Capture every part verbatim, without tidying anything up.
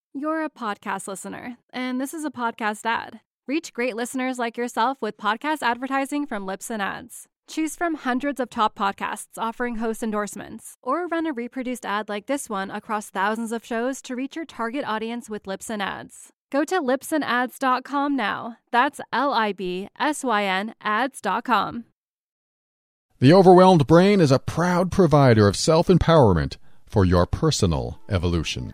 You're a podcast listener, and this is a podcast ad. Reach great listeners like yourself with podcast advertising from Libsyn Ads. Choose from hundreds of top podcasts offering host endorsements, or run a reproduced ad like this one across thousands of shows to reach your target audience with Libsyn Ads. Go to libsyn ads dot com now. That's L I B S Y N ads dot com. The Overwhelmed Brain is a proud provider of self-empowerment for your personal evolution.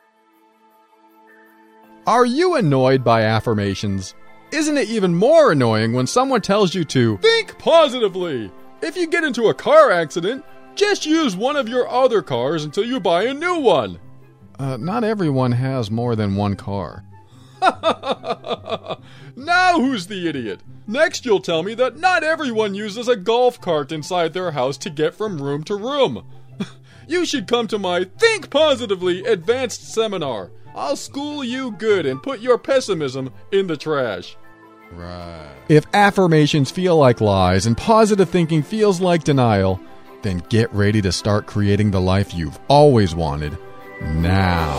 Are you annoyed by affirmations? Isn't it even more annoying when someone tells you to think positively? If you get into a car accident, just use one of your other cars until you buy a new one. Uh, not everyone has more than one car. Now who's the idiot? Next you'll tell me that not everyone uses a golf cart inside their house to get from room to room. You should come to my Think Positively Advanced Seminar. I'll school you good and put your pessimism in the trash. Right. If affirmations feel like lies and positive thinking feels like denial, then get ready to start creating the life you've always wanted now.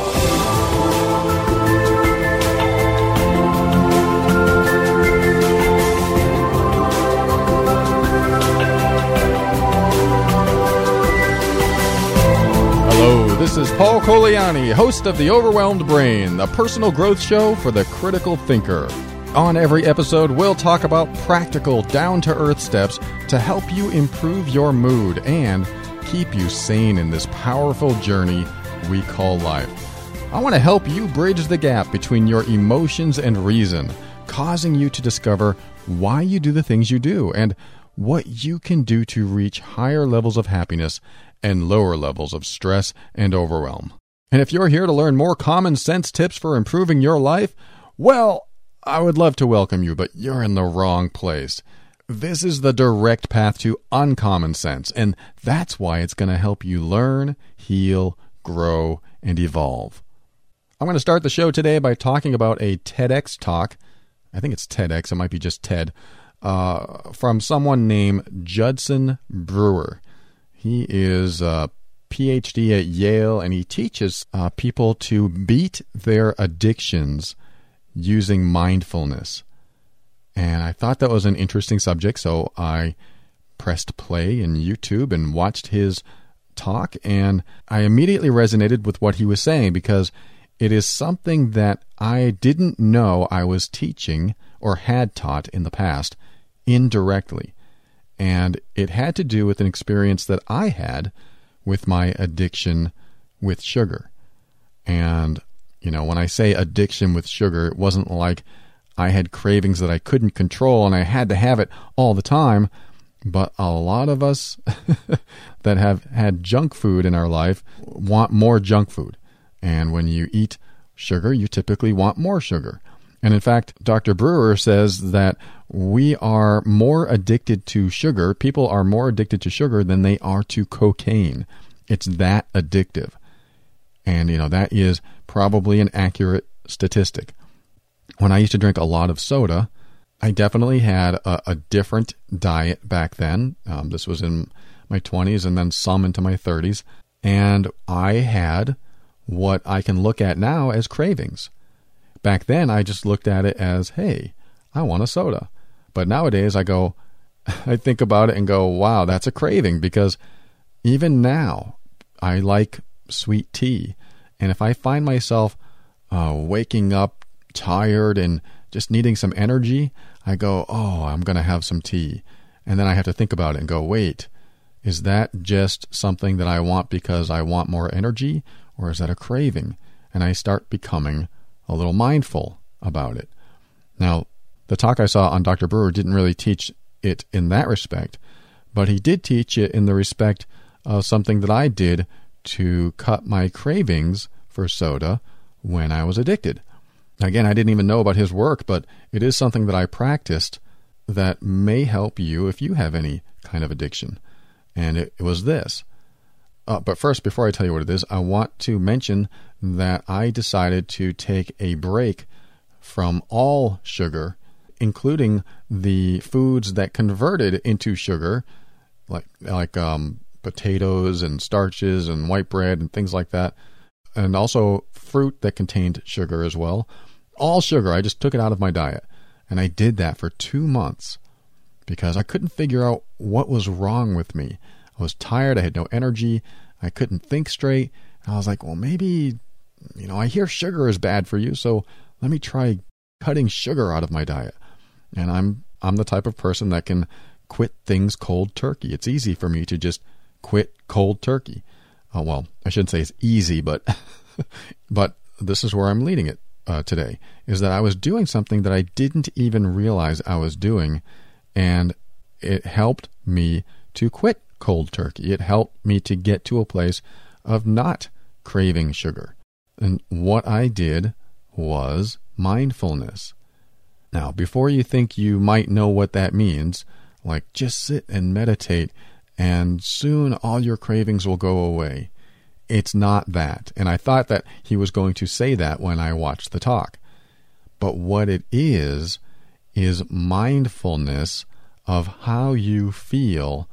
Hello, this is Paul Coliani, host of The Overwhelmed Brain, the personal growth show for the critical thinker. On every episode, we'll talk about practical, down-to-earth steps to help you improve your mood and keep you sane in this powerful journey we call life. I want to help you bridge the gap between your emotions and reason, causing you to discover why you do the things you do and what you can do to reach higher levels of happiness and lower levels of stress and overwhelm. And if you're here to learn more common sense tips for improving your life, well, I would love to welcome you, but you're in the wrong place. This is the direct path to uncommon sense, and that's why it's going to help you learn, heal, grow, and evolve. I'm going to start the show today by talking about a TEDx talk. I think it's TEDx, it might be just TED, uh, from someone named Judson Brewer. He is a P H D at Yale, and he teaches uh, people to beat their addictions using mindfulness. And I thought that was an interesting subject, so I pressed play in YouTube and watched his talk, and I immediately resonated with what he was saying because it is something that I didn't know I was teaching or had taught in the past indirectly. And it had to do with an experience that I had with my addiction with sugar. And, you know, when I say addiction with sugar, it wasn't like I had cravings that I couldn't control and I had to have it all the time. But a lot of us that have had junk food in our life want more junk food. And when you eat sugar, you typically want more sugar. And in fact, Doctor Brewer says that we are more addicted to sugar. People are more addicted to sugar than they are to cocaine. It's that addictive. And, you know, that is probably an accurate statistic. When I used to drink a lot of soda, I definitely had a, a different diet back then. Um, this was in my twenties and then some into my thirties. And I had what I can look at now as cravings. Back then, I just looked at it as, hey, I want a soda. But nowadays, I go, I think about it and go, wow, that's a craving, because even now, I like sweet tea. And if I find myself uh, waking up tired and just needing some energy, I go, oh, I'm going to have some tea. And then I have to think about it and go, wait, is that just something that I want because I want more energy, or is that a craving? And I start becoming a little mindful about it. Now, the talk I saw on Doctor Brewer didn't really teach it in that respect, but he did teach it in the respect of something that I did to cut my cravings for soda when I was addicted. Again, I didn't even know about his work, but it is something that I practiced that may help you if you have any kind of addiction. And it, it was this. Uh, but first, before I tell you what it is, I want to mention that I decided to take a break from all sugar, including the foods that converted into sugar, like like um, potatoes and starches and white bread and things like that. and also fruit that contained sugar as well. All sugar. I just took it out of my diet. And I did that for two months because I couldn't figure out what was wrong with me. I was tired. I had no energy. I couldn't think straight. And I was like, well, maybe, you know, I hear sugar is bad for you, so let me try cutting sugar out of my diet. And I'm I'm the type of person that can quit things cold turkey. It's easy for me to just quit cold turkey. Oh, well, I shouldn't say it's easy, but but this is where I'm leading it uh, today, is that I was doing something that I didn't even realize I was doing, and it helped me to quit cold turkey. It helped me to get to a place of not craving sugar. And what I did was mindfulness. Now, before you think you might know what that means, like just sit and meditate and soon all your cravings will go away. It's not that. And I thought that he was going to say that when I watched the talk. But what it is, is mindfulness of how you feel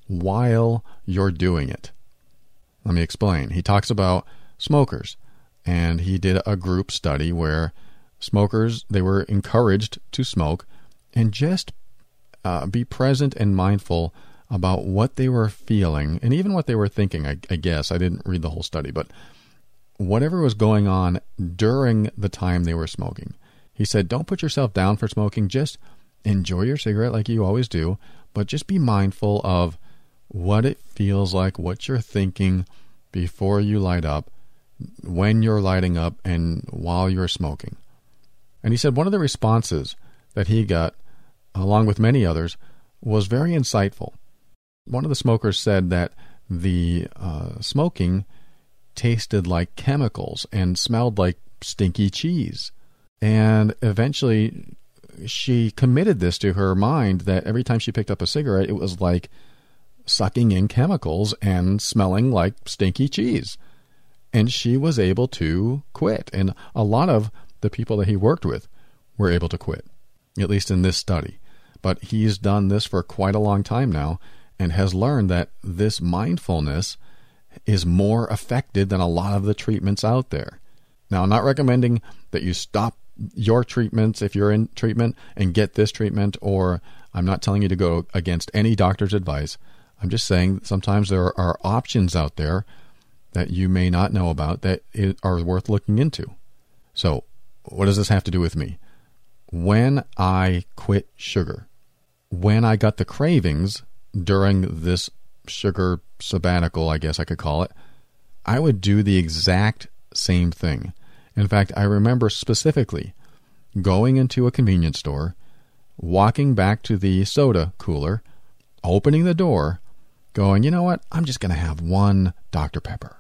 while you're doing it. Let me explain. He talks about smokers, and he did a group study where smokers, they were encouraged to smoke and just uh, be present and mindful about what they were feeling and even what they were thinking, I, I guess. I didn't read the whole study, but whatever was going on during the time they were smoking. He said, don't put yourself down for smoking. Just enjoy your cigarette like you always do, but just be mindful of what it feels like, what you're thinking before you light up, when you're lighting up, and while you're smoking. And he said one of the responses that he got, along with many others, was very insightful. One of the smokers said that the uh, smoking tasted like chemicals and smelled like stinky cheese. And eventually she committed this to her mind that every time she picked up a cigarette, it was like sucking in chemicals and smelling like stinky cheese. And she was able to quit. And a lot of the people that he worked with were able to quit, at least in this study. But he's done this for quite a long time now and has learned that this mindfulness is more effective than a lot of the treatments out there. Now, I'm not recommending that you stop your treatments if you're in treatment and get this treatment, or I'm not telling you to go against any doctor's advice. I'm just saying sometimes there are options out there that you may not know about that are worth looking into. So, what does this have to do with me? When I quit sugar, when I got the cravings during this sugar sabbatical, I guess I could call it, I would do the exact same thing. In fact, I remember specifically going into a convenience store, walking back to the soda cooler, opening the door, going, you know what, I'm just going to have one Doctor Pepper.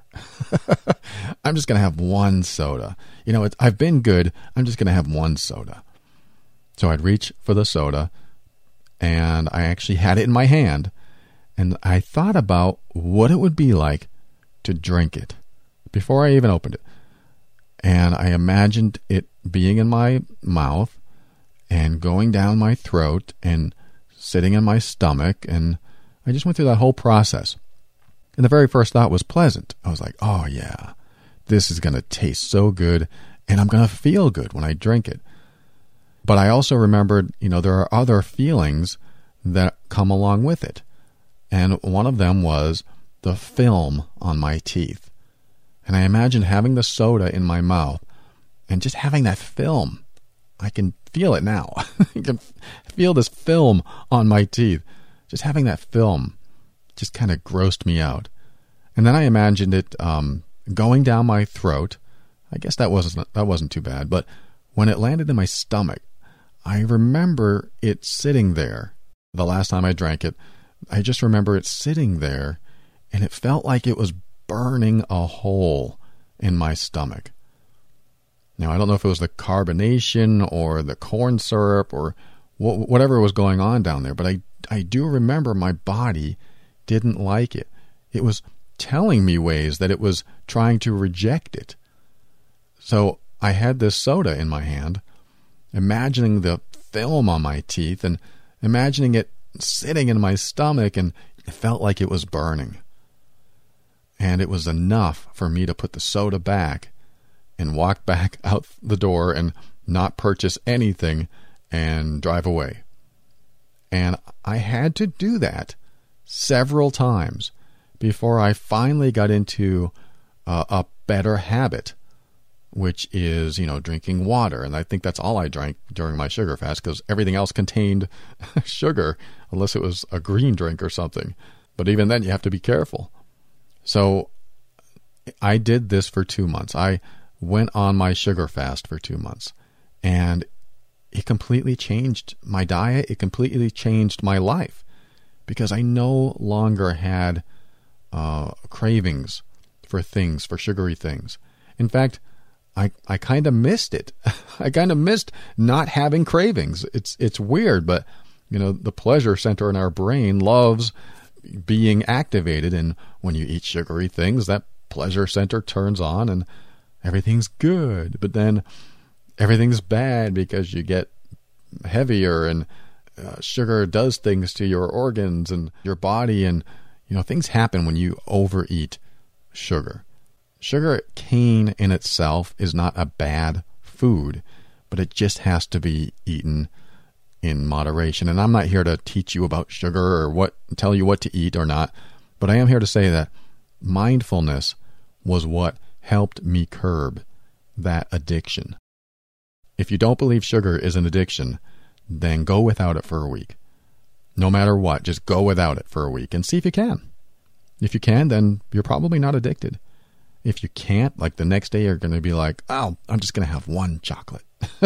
I'm just going to have one soda. You know, it's, I've been good. I'm just going to have one soda. So I'd reach for the soda, and I actually had it in my hand, and I thought about what it would be like to drink it before I even opened it. And I imagined it being in my mouth and going down my throat and sitting in my stomach, and I just went through that whole process. And the very first thought was pleasant. I was like, oh yeah, this is going to taste so good, and I'm going to feel good when I drink it. But I also remembered, you know, there are other feelings that come along with it. And one of them was the film on my teeth. And I imagined having the soda in my mouth and just having that film. I can feel it now. I can feel this film on my teeth. Just having that film just kind of grossed me out. And then I imagined it um, going down my throat. I guess that wasn't that wasn't too bad. But when it landed in my stomach, I remember it sitting there. The last time I drank it, I just remember it sitting there, and it felt like it was burning a hole in my stomach. Now, I don't know if it was the carbonation or the corn syrup or wh- whatever was going on down there, but I, I do remember my body didn't like it. It was telling me ways that it was trying to reject it. So I had this soda in my hand, imagining the film on my teeth and imagining it sitting in my stomach, and it felt like it was burning. And it was enough for me to put the soda back and walk back out the door and not purchase anything and drive away. And I had to do that several times before I finally got into uh, a better habit, which is, you know, drinking water. And I think that's all I drank during my sugar fast, because everything else contained sugar, unless it was a green drink or something. But even then, you have to be careful. So I did this for two months. I went on my sugar fast for two months. And it completely changed my diet. It completely changed my life, because I no longer had uh, cravings for things, for sugary things. In fact, I, I kind of missed it. I kind of missed not having cravings. It's it's weird, but you know, the pleasure center in our brain loves being activated, and when you eat sugary things, that pleasure center turns on and everything's good. But then everything's bad because you get heavier, and uh, sugar does things to your organs and your body, and you know, things happen when you overeat sugar. Sugar cane in itself is not a bad food, but it just has to be eaten in moderation. And I'm not here to teach you about sugar or what tell you what to eat or not, but I am here to say that mindfulness was what helped me curb that addiction. If you don't believe sugar is an addiction, then go without it for a week. No matter what, just go without it for a week and see if you can. If you can, then you're probably not addicted. If you can't, like the next day you're going to be like, oh, I'm just going to have one chocolate.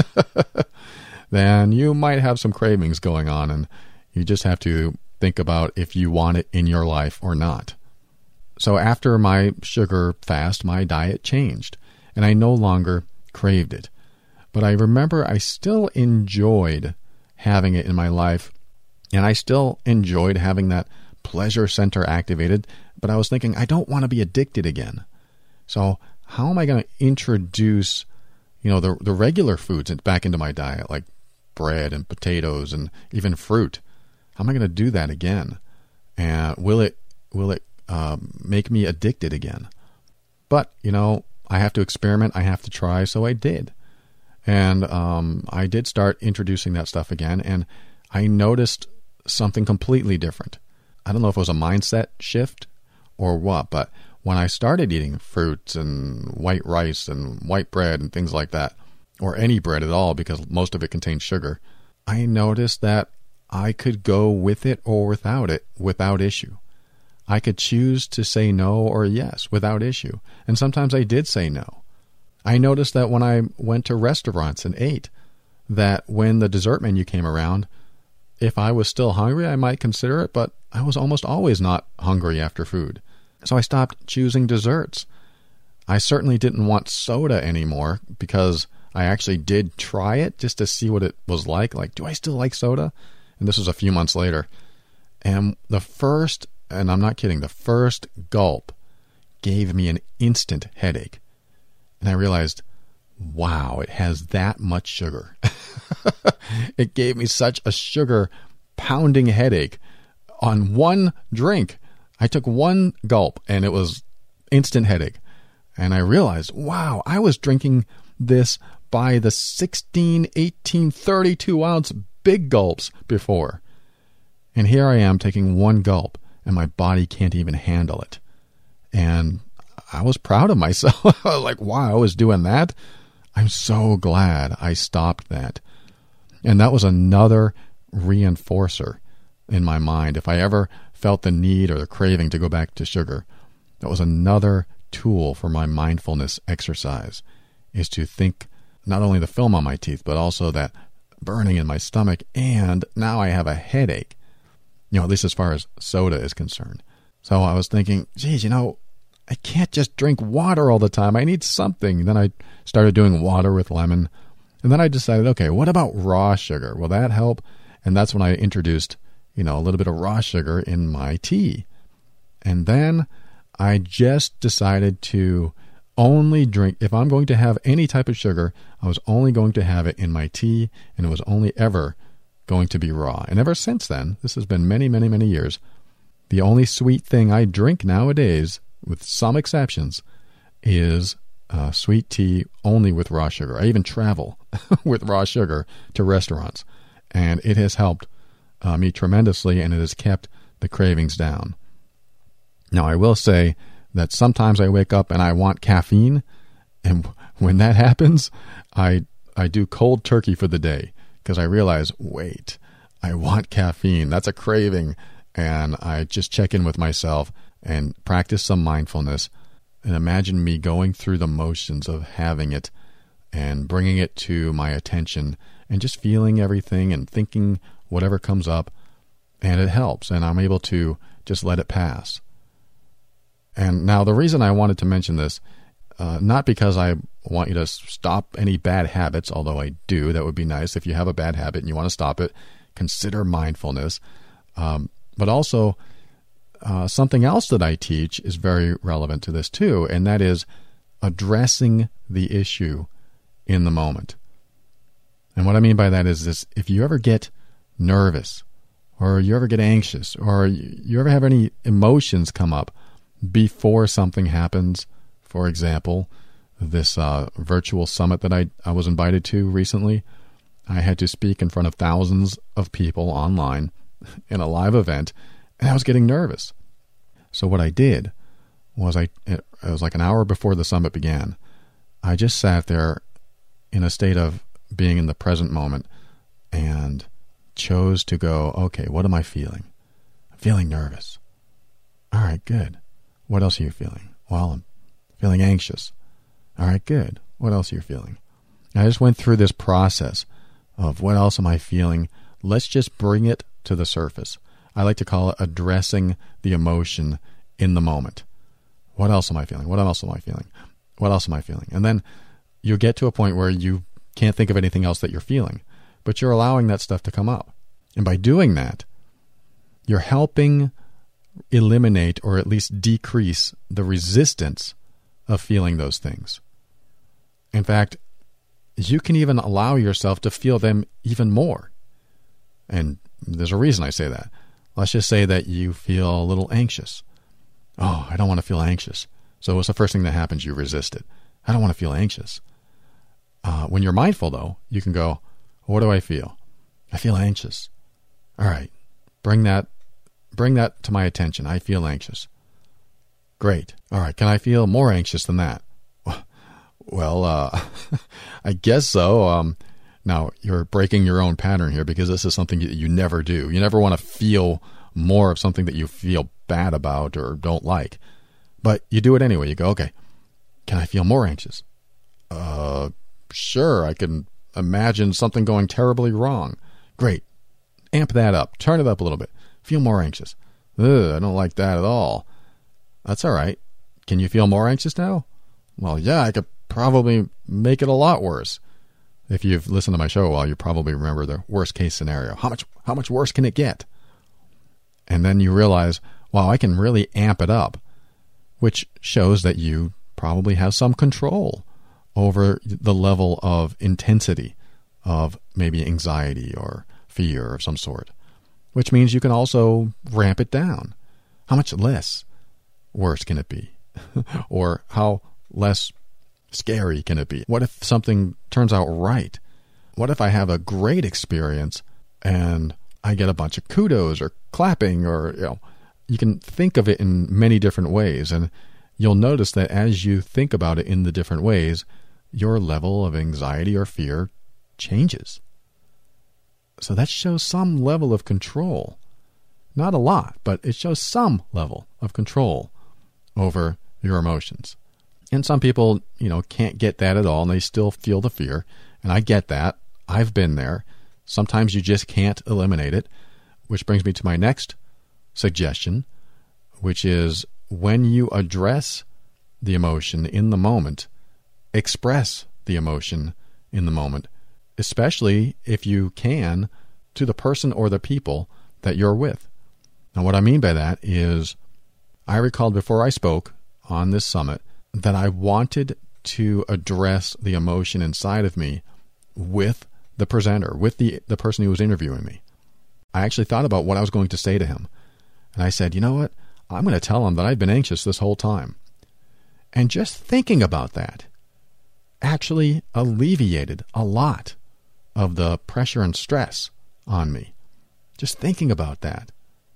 Then you might have some cravings going on, and you just have to think about if you want it in your life or not. So after my sugar fast, my diet changed, and I no longer craved it. But I remember I still enjoyed having it in my life, and I still enjoyed having that pleasure center activated, but I was thinking, I don't want to be addicted again. So how am I going to introduce, you know, the the regular foods back into my diet, like bread and potatoes and even fruit? How am I going to do that again? And will it will it um, make me addicted again? But, you know, I have to experiment. I have to try. So I did. And um, I did start introducing that stuff again. And I noticed something completely different. I don't know if it was a mindset shift or what, but when I started eating fruits and white rice and white bread and things like that, or any bread at all, because most of it contains sugar, I noticed that I could go with it or without it without issue. I could choose to say no or yes without issue. And sometimes I did say no. I noticed that when I went to restaurants and ate, that when the dessert menu came around, if I was still hungry, I might consider it, but I was almost always not hungry after food. So I stopped choosing desserts. I certainly didn't want soda anymore, because I actually did try it just to see what it was like. Like, do I still like soda? And this was a few months later. And the first, and I'm not kidding, the first gulp gave me an instant headache. And I realized, wow, it has that much sugar. It gave me such a sugar pounding headache on one drink. I took one gulp and it was instant headache. And I realized, wow, I was drinking this by the sixteen, eighteen, thirty-two ounce big gulps before. And here I am taking one gulp and my body can't even handle it. And I was proud of myself. I was like, wow, I was doing that. I'm so glad I stopped that. And that was another reinforcer in my mind. If I ever felt the need or the craving to go back to sugar, that was another tool for my mindfulness exercise, is to think not only the film on my teeth, but also that burning in my stomach, and now I have a headache, you know, at least as far as soda is concerned. So I was thinking, geez, you know, I can't just drink water all the time. I need something. Then I started doing water with lemon. And then I decided, okay, what about raw sugar? Will that help? And that's when I introduced, you know, a little bit of raw sugar in my tea. And then I just decided to only drink, if I'm going to have any type of sugar, I was only going to have it in my tea, and it was only ever going to be raw. And ever since then, this has been many, many, many years, the only sweet thing I drink nowadays with some exceptions, is uh, sweet tea only with raw sugar. I even travel with raw sugar to restaurants, and it has helped uh, me tremendously, and it has kept the cravings down. Now, I will say that sometimes I wake up and I want caffeine, and when that happens, I I do cold turkey for the day because I realize, wait, I want caffeine. That's a craving. And I just check in with myself and practice some mindfulness and imagine me going through the motions of having it and bringing it to my attention and just feeling everything and thinking whatever comes up. And it helps. And I'm able to just let it pass. And now the reason I wanted to mention this, uh, not because I want you to stop any bad habits, although I do. That would be nice. If you have a bad habit and you want to stop it, consider mindfulness. Um, but also uh, something else that I teach is very relevant to this too, and that is addressing the issue in the moment. And what I mean by that is this: if you ever get nervous, or you ever get anxious, or you ever have any emotions come up before something happens, for example, this uh, virtual summit that I, I was invited to recently, I had to speak in front of thousands of people online in a live event, and I was getting nervous. So what I did was I, it was like an hour before the summit began, I just sat there in a state of being in the present moment and chose to go, okay, what am I feeling? I'm feeling nervous. All right, good. What else are you feeling? Well, I'm feeling anxious. All right, good. What else are you feeling? And I just went through this process of what else am I feeling? Let's just bring it to the surface. I like to call it addressing the emotion in the moment. What else am I feeling? What else am I feeling? What else am I feeling? And then you get to a point where you can't think of anything else that you're feeling, but you're allowing that stuff to come up. And by doing that, you're helping eliminate or at least decrease the resistance of feeling those things. In fact, you can even allow yourself to feel them even more. And there's a reason I say that. Let's just say that you feel a little anxious. Oh, I don't want to feel anxious. So what's the first thing that happens? You resist it. I don't want to feel anxious. Uh, when you're mindful, though, you can go, what do I feel? I feel anxious. All right, bring that, bring that to my attention. I feel anxious. Great. All right, can I feel more anxious than that? Well, uh, I guess so. Um, now, you're breaking your own pattern here because this is something that you never do. You never want to feel more of something that you feel bad about or don't like. But you do it anyway. You go, okay, can I feel more anxious? Uh, sure, I can imagine something going terribly wrong. Great. Amp that up. Turn it up a little bit. Feel more anxious. Ugh, I don't like that at all. That's all right. Can you feel more anxious now? Well, yeah, I could probably make it a lot worse. If you've listened to my show a while, you probably remember the worst case scenario. How much how much worse can it get? And then you realize, wow, I can really amp it up, which shows that you probably have some control over the level of intensity of maybe anxiety or fear of some sort, which means you can also ramp it down. How much less worse can it be? Or how less scary can it be? What if something turns out right? What if I have a great experience and I get a bunch of kudos or clapping, or, you know, you can think of it in many different ways. And you'll notice that as you think about it in the different ways, your level of anxiety or fear changes. So that shows some level of control. Not a lot, but it shows some level of control over your emotions. And some people, you know, can't get that at all, and they still feel the fear. And I get that. I've been there. Sometimes you just can't eliminate it, which brings me to my next suggestion, which is when you address the emotion in the moment, express the emotion in the moment, especially if you can, to the person or the people that you're with. Now, what I mean by that is I recalled before I spoke on this summit that I wanted to address the emotion inside of me with the presenter, with the, the person who was interviewing me. I actually thought about what I was going to say to him. And I said, you know what? I'm going to tell them that I've been anxious this whole time. And just thinking about that actually alleviated a lot of the pressure and stress on me. Just thinking about that.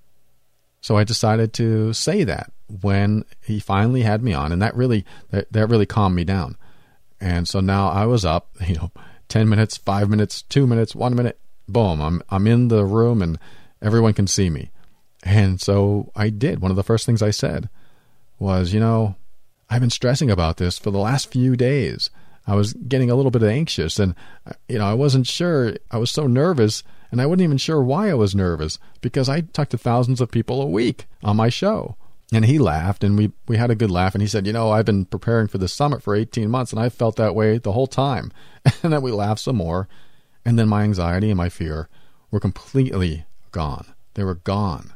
So I decided to say that when he finally had me on, and that really that, that really calmed me down. And so now I was up, you know, ten minutes, five minutes, two minutes, one minute, boom, I'm I'm in the room and everyone can see me. And so I did. One of the first things I said was, you know, I've been stressing about this for the last few days. I was getting a little bit anxious, and, you know, I wasn't sure. I was so nervous, and I wasn't even sure why I was nervous, because I talk to thousands of people a week on my show. And he laughed, and we, we had a good laugh, and he said, you know, I've been preparing for this summit for eighteen months, and I felt that way the whole time. And then we laughed some more, and then my anxiety and my fear were completely gone. They were gone.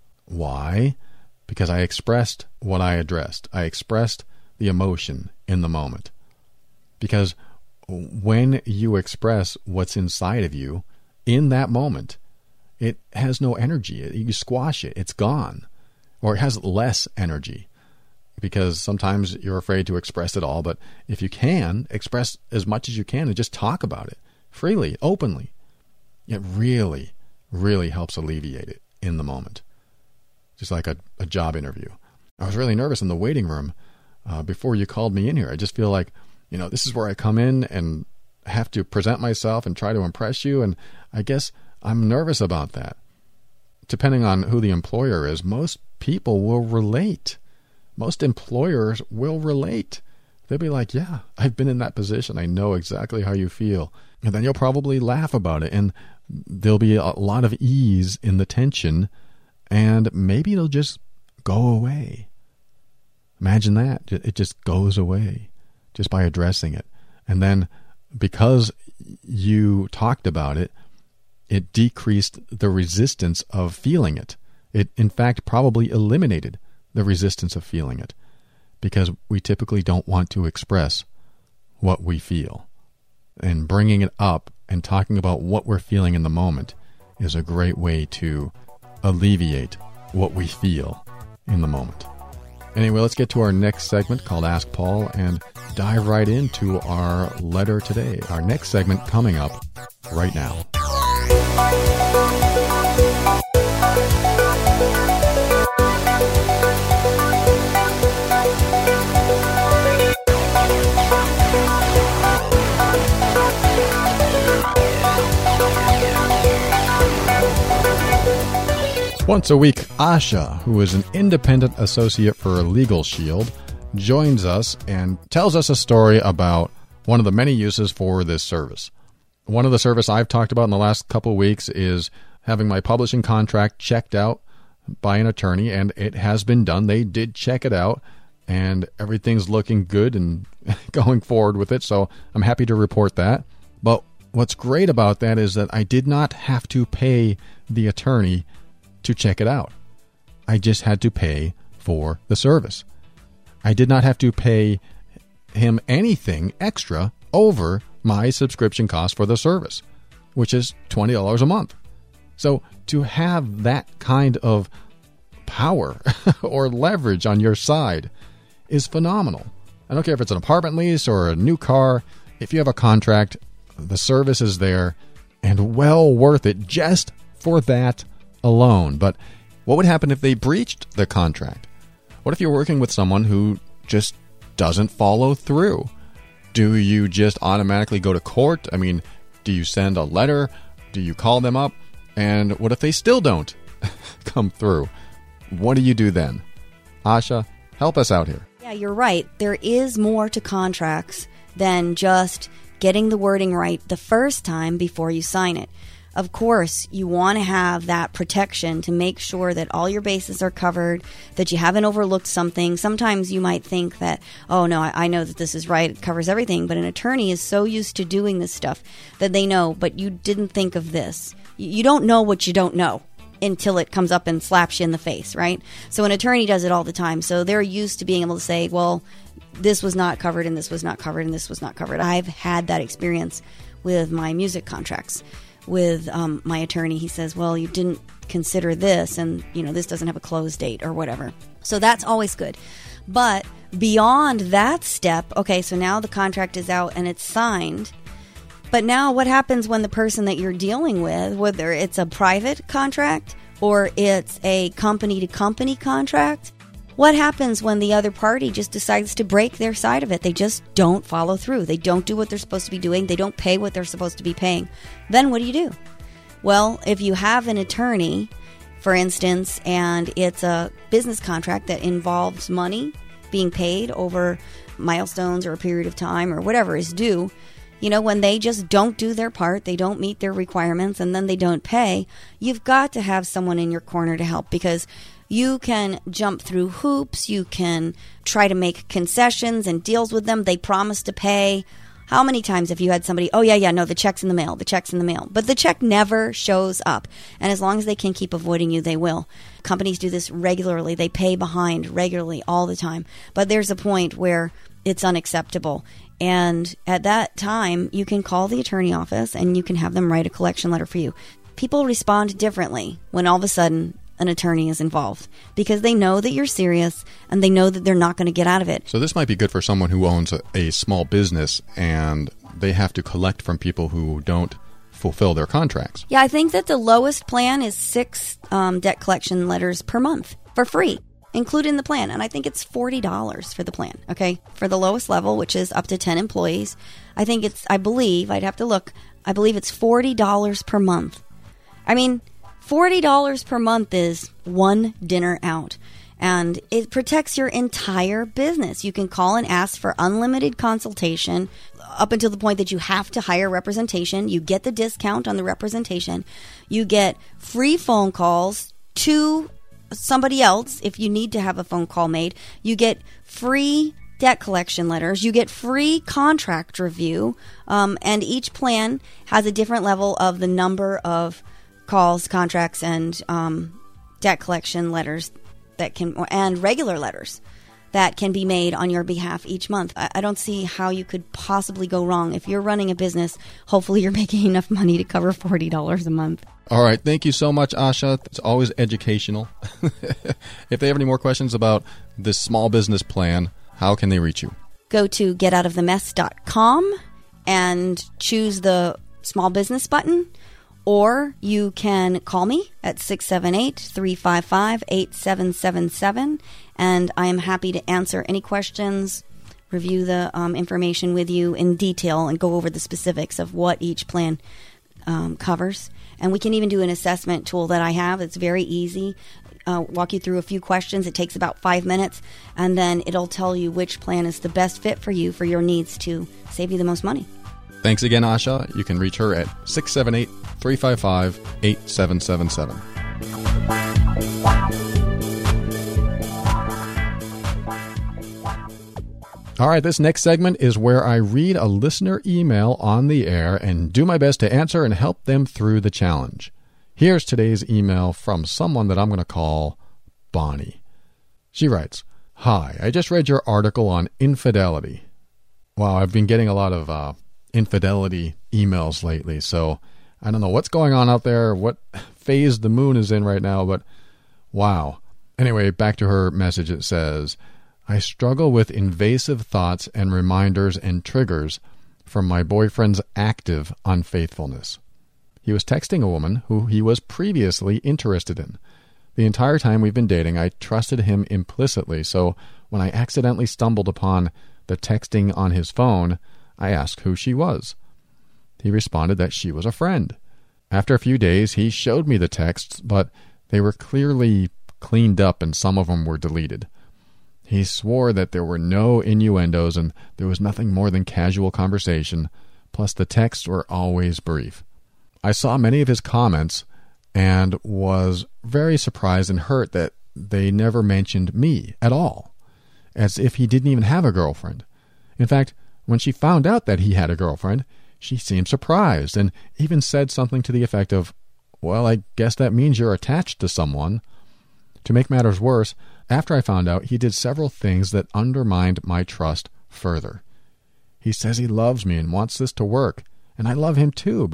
Why? Because I expressed what I addressed. I expressed the emotion in the moment. Because when you express what's inside of you in that moment, it has no energy. You squash it. It's gone. Or it has less energy. Because sometimes you're afraid to express it all. But if you can, express as much as you can and just talk about it freely, openly. It really, really helps alleviate it in the moment. Just like a, a job interview. I was really nervous in the waiting room uh, before you called me in here. I just feel like, you know, this is where I come in and have to present myself and try to impress you. And I guess I'm nervous about that. Depending on who the employer is, most people will relate. Most employers will relate. They'll be like, yeah, I've been in that position. I know exactly how you feel. And then you'll probably laugh about it. And there'll be a lot of ease in the tension. And maybe it'll just go away. Imagine that. It just goes away just by addressing it. And then because you talked about it, it decreased the resistance of feeling it. It, in fact, probably eliminated the resistance of feeling it, because we typically don't want to express what we feel. And bringing it up and talking about what we're feeling in the moment is a great way to alleviate what we feel in the moment. Anyway, let's get to our next segment called Ask Paul and dive right into our letter today. Our next segment coming up right now. Once a week, Asha, who is an independent associate for Legal Shield, joins us and tells us a story about one of the many uses for this service. One of the service I've talked about in the last couple of weeks is having my publishing contract checked out by an attorney, and it has been done. They did check it out, and everything's looking good and going forward with it, so I'm happy to report that. But what's great about that is that I did not have to pay the attorney to check it out. I just had to pay for the service. I did not have to pay him anything extra over my subscription cost for the service, which is twenty dollars a month. So to have that kind of power or leverage on your side is phenomenal. I don't care if it's an apartment lease or a new car. If you have a contract, the service is there and well worth it just for that alone. But what would happen if they breached the contract? What if you're working with someone who just doesn't follow through? Do you just automatically go to court? I mean, do you send a letter? Do you call them up? And what if they still don't come through? What do you do then? Asha, help us out here. Yeah, you're right. There is more to contracts than just getting the wording right the first time before you sign it. Of course, you want to have that protection to make sure that all your bases are covered, that you haven't overlooked something. Sometimes you might think that, oh, no, I, I know that this is right. It covers everything. But an attorney is so used to doing this stuff that they know, but you didn't think of this. You, you don't know what you don't know until it comes up and slaps you in the face, right? So an attorney does it all the time. So they're used to being able to say, well, this was not covered and this was not covered and this was not covered. I've had that experience with my music contracts. with um, my attorney. He says, well, you didn't consider this, and you know this doesn't have a close date or whatever. So that's always good. But beyond that step, okay, so now the contract is out and it's signed. But now what happens when the person that you're dealing with, whether it's a private contract or it's a company-to-company contract, what happens when the other party just decides to break their side of it? They just don't follow through. They don't do what they're supposed to be doing. They don't pay what they're supposed to be paying. Then what do you do? Well, if you have an attorney, for instance, and it's a business contract that involves money being paid over milestones or a period of time or whatever is due, you know, when they just don't do their part, they don't meet their requirements, and then they don't pay, you've got to have someone in your corner to help, because you can jump through hoops. You can try to make concessions and deals with them. They promise to pay. How many times have you had somebody, oh, yeah, yeah, no, the check's in the mail, the check's in the mail. But the check never shows up. And as long as they can keep avoiding you, they will. Companies do this regularly. They pay behind regularly all the time. But there's a point where it's unacceptable. And at that time, you can call the attorney office and you can have them write a collection letter for you. People respond differently when all of a sudden an attorney is involved, because they know that you're serious and they know that they're not going to get out of it. So this might be good for someone who owns a, a small business and they have to collect from people who don't fulfill their contracts. Yeah, I think that the lowest plan is six um, debt collection letters per month for free, included in the plan. And I think it's forty dollars for the plan, okay? For the lowest level, which is up to ten employees. I think it's, I believe, I'd have to look, I believe it's forty dollars per month. I mean, forty dollars per month is one dinner out, and it protects your entire business. You can call and ask for unlimited consultation up until the point that you have to hire representation. You get the discount on the representation. You get free phone calls to somebody else if you need to have a phone call made. You get free debt collection letters. You get free contract review, um, and each plan has a different level of the number of calls, contracts, and um, debt collection letters that can, and regular letters that can be made on your behalf each month. I, I don't see how you could possibly go wrong. If you're running a business, hopefully you're making enough money to cover forty dollars a month. All right. Thank you so much, Asha. It's always educational. If they have any more questions about this small business plan, how can they reach you? Go to get out of the mess dot com and choose the small business button. Or you can call me at six seven eight, three five five, eight seven seven seven, and I am happy to answer any questions, review the um, information with you in detail, and go over the specifics of what each plan um, covers. And we can even do an assessment tool that I have. It's very easy. Uh, walk you through a few questions. It takes about five minutes, and then it'll tell you which plan is the best fit for you for your needs to save you the most money. Thanks again, Asha. You can reach her at six seven eight, three five five, eight seven seven seven. All right, this next segment is where I read a listener email on the air and do my best to answer and help them through the challenge. Here's today's email from someone that I'm going to call Bonnie. She writes, "Hi, I just read your article on infidelity." Wow, I've been getting a lot of uh, infidelity emails lately, so I don't know what's going on out there, what phase the moon is in right now, but wow. Anyway, back to her message. It says, "I struggle with invasive thoughts and reminders and triggers from my boyfriend's active unfaithfulness. He was texting a woman who he was previously interested in. The entire time we've been dating, I trusted him implicitly, so when I accidentally stumbled upon the texting on his phone, I asked who she was. He responded that she was a friend. After a few days, he showed me the texts, but they were clearly cleaned up and some of them were deleted. He swore that there were no innuendos and there was nothing more than casual conversation, plus the texts were always brief. I saw many of his comments and was very surprised and hurt that they never mentioned me at all, as if he didn't even have a girlfriend. In fact, when she found out that he had a girlfriend, she seemed surprised and even said something to the effect of, "Well, I guess that means you're attached to someone." To make matters worse, after I found out, he did several things that undermined my trust further. He says he loves me and wants this to work, and I love him too, but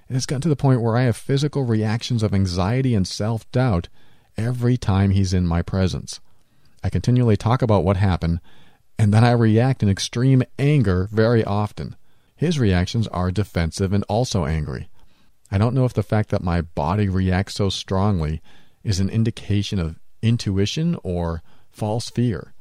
And it's gotten to the point where I have physical reactions of anxiety and self-doubt every time he's in my presence. I continually talk about what happened, and then I react in extreme anger very often. His reactions are defensive and also angry. I don't know if the fact that my body reacts so strongly is an indication of intuition or false fear.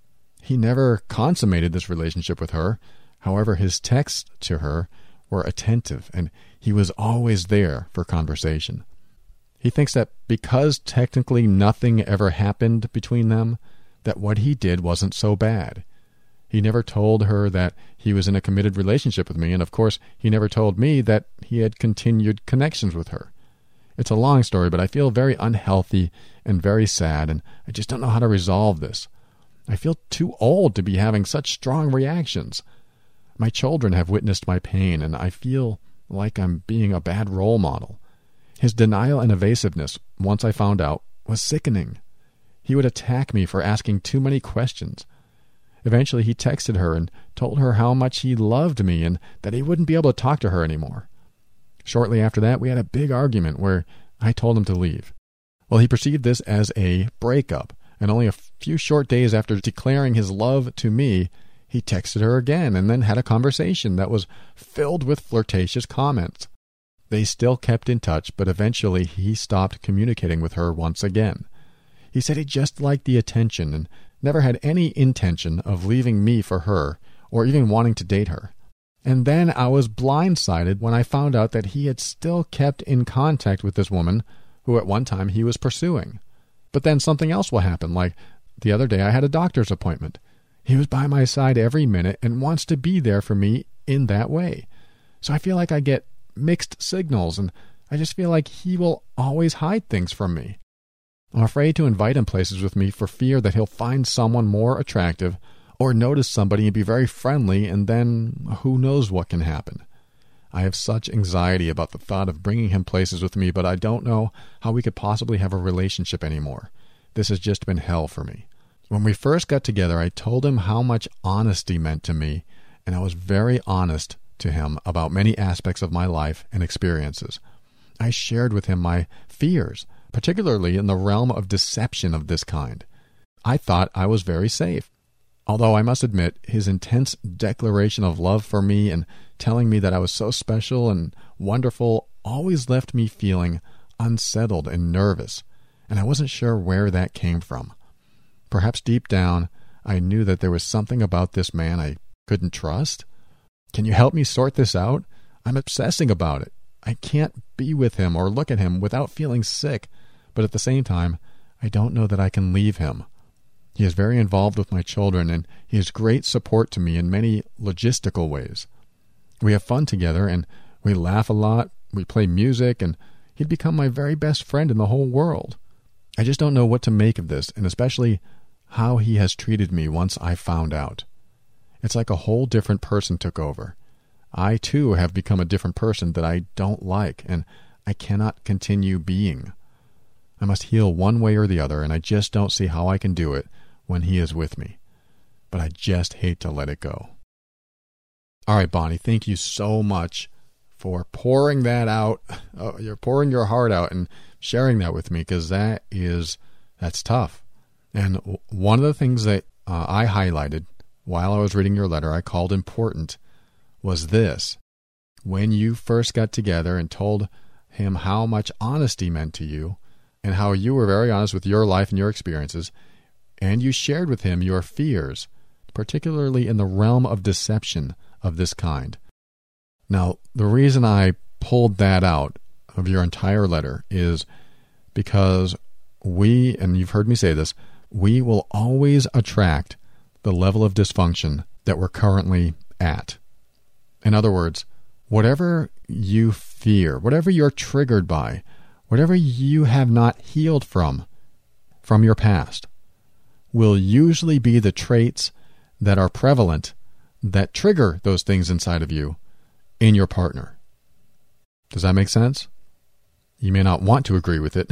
He never consummated this relationship with her. However, his texts to her were attentive, and he was always there for conversation. He thinks that because technically nothing ever happened between them, that what he did wasn't so bad. He never told her that he was in a committed relationship with me, and of course, he never told me that he had continued connections with her. It's a long story, but I feel very unhealthy and very sad, and I just don't know how to resolve this. I feel too old to be having such strong reactions. My children have witnessed my pain, and I feel like I'm being a bad role model. His denial and evasiveness, once I found out, was sickening. He would attack me for asking too many questions. Eventually, he texted her and told her how much he loved me and that he wouldn't be able to talk to her anymore. Shortly after that, we had a big argument where I told him to leave. Well, he perceived this as a breakup, and only a few short days after declaring his love to me, he texted her again and then had a conversation that was filled with flirtatious comments. They still kept in touch, but eventually he stopped communicating with her once again. He said he just liked the attention and never had any intention of leaving me for her or even wanting to date her. And then I was blindsided when I found out that he had still kept in contact with this woman who at one time he was pursuing. But then something else will happen, like the other day I had a doctor's appointment. He was by my side every minute and wants to be there for me in that way. So I feel like I get mixed signals, and I just feel like he will always hide things from me. I'm afraid to invite him places with me for fear that he'll find someone more attractive or notice somebody and be very friendly, and then who knows what can happen. I have such anxiety about the thought of bringing him places with me, but I don't know how we could possibly have a relationship anymore. This has just been hell for me. When we first got together, I told him how much honesty meant to me, and I was very honest to him about many aspects of my life and experiences. I shared with him my fears, particularly in the realm of deception of this kind. I thought I was very safe. Although I must admit, his intense declaration of love for me and telling me that I was so special and wonderful always left me feeling unsettled and nervous, and I wasn't sure where that came from. Perhaps deep down, I knew that there was something about this man I couldn't trust. Can you help me sort this out? I'm obsessing about it. I can't be with him or look at him without feeling sick, but at the same time, I don't know that I can leave him. He is very involved with my children, and he is great support to me in many logistical ways. We have fun together, and we laugh a lot, we play music, and he'd become my very best friend in the whole world. I just don't know what to make of this, and especially how he has treated me once I found out. It's like a whole different person took over. I, too, have become a different person that I don't like, and I cannot continue being. I must heal one way or the other, and I just don't see how I can do it when he is with me. But I just hate to let it go. All right, Bonnie, thank you so much for pouring that out. Uh, you're pouring your heart out and sharing that with me, because that is, that's tough. And w- one of the things that uh, I highlighted while I was reading your letter, I called important, was this. When you first got together and told him how much honesty meant to you, and how you were very honest with your life and your experiences, and you shared with him your fears, particularly in the realm of deception of this kind. Now, the reason I pulled that out of your entire letter is because we, and you've heard me say this, we will always attract the level of dysfunction that we're currently at. In other words, whatever you fear, whatever you're triggered by, whatever you have not healed from, from your past, will usually be the traits that are prevalent that trigger those things inside of you in your partner. Does that make sense? You may not want to agree with it,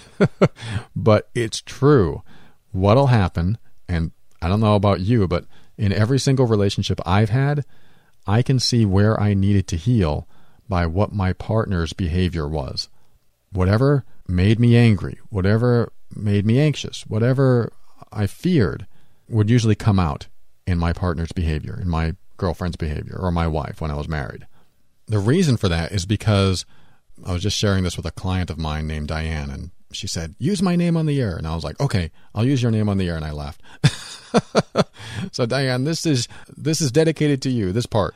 but it's true. What'll happen, and I don't know about you, but in every single relationship I've had, I can see where I needed to heal by what my partner's behavior was. Whatever made me angry, whatever made me anxious, whatever I feared would usually come out in my partner's behavior, in my girlfriend's behavior, or my wife when I was married. The reason for that is because I was just sharing this with a client of mine named Diane, and she said, use my name on the air. And I was like, okay, I'll use your name on the air. And I laughed. So Diane, this is this is dedicated to you, this part.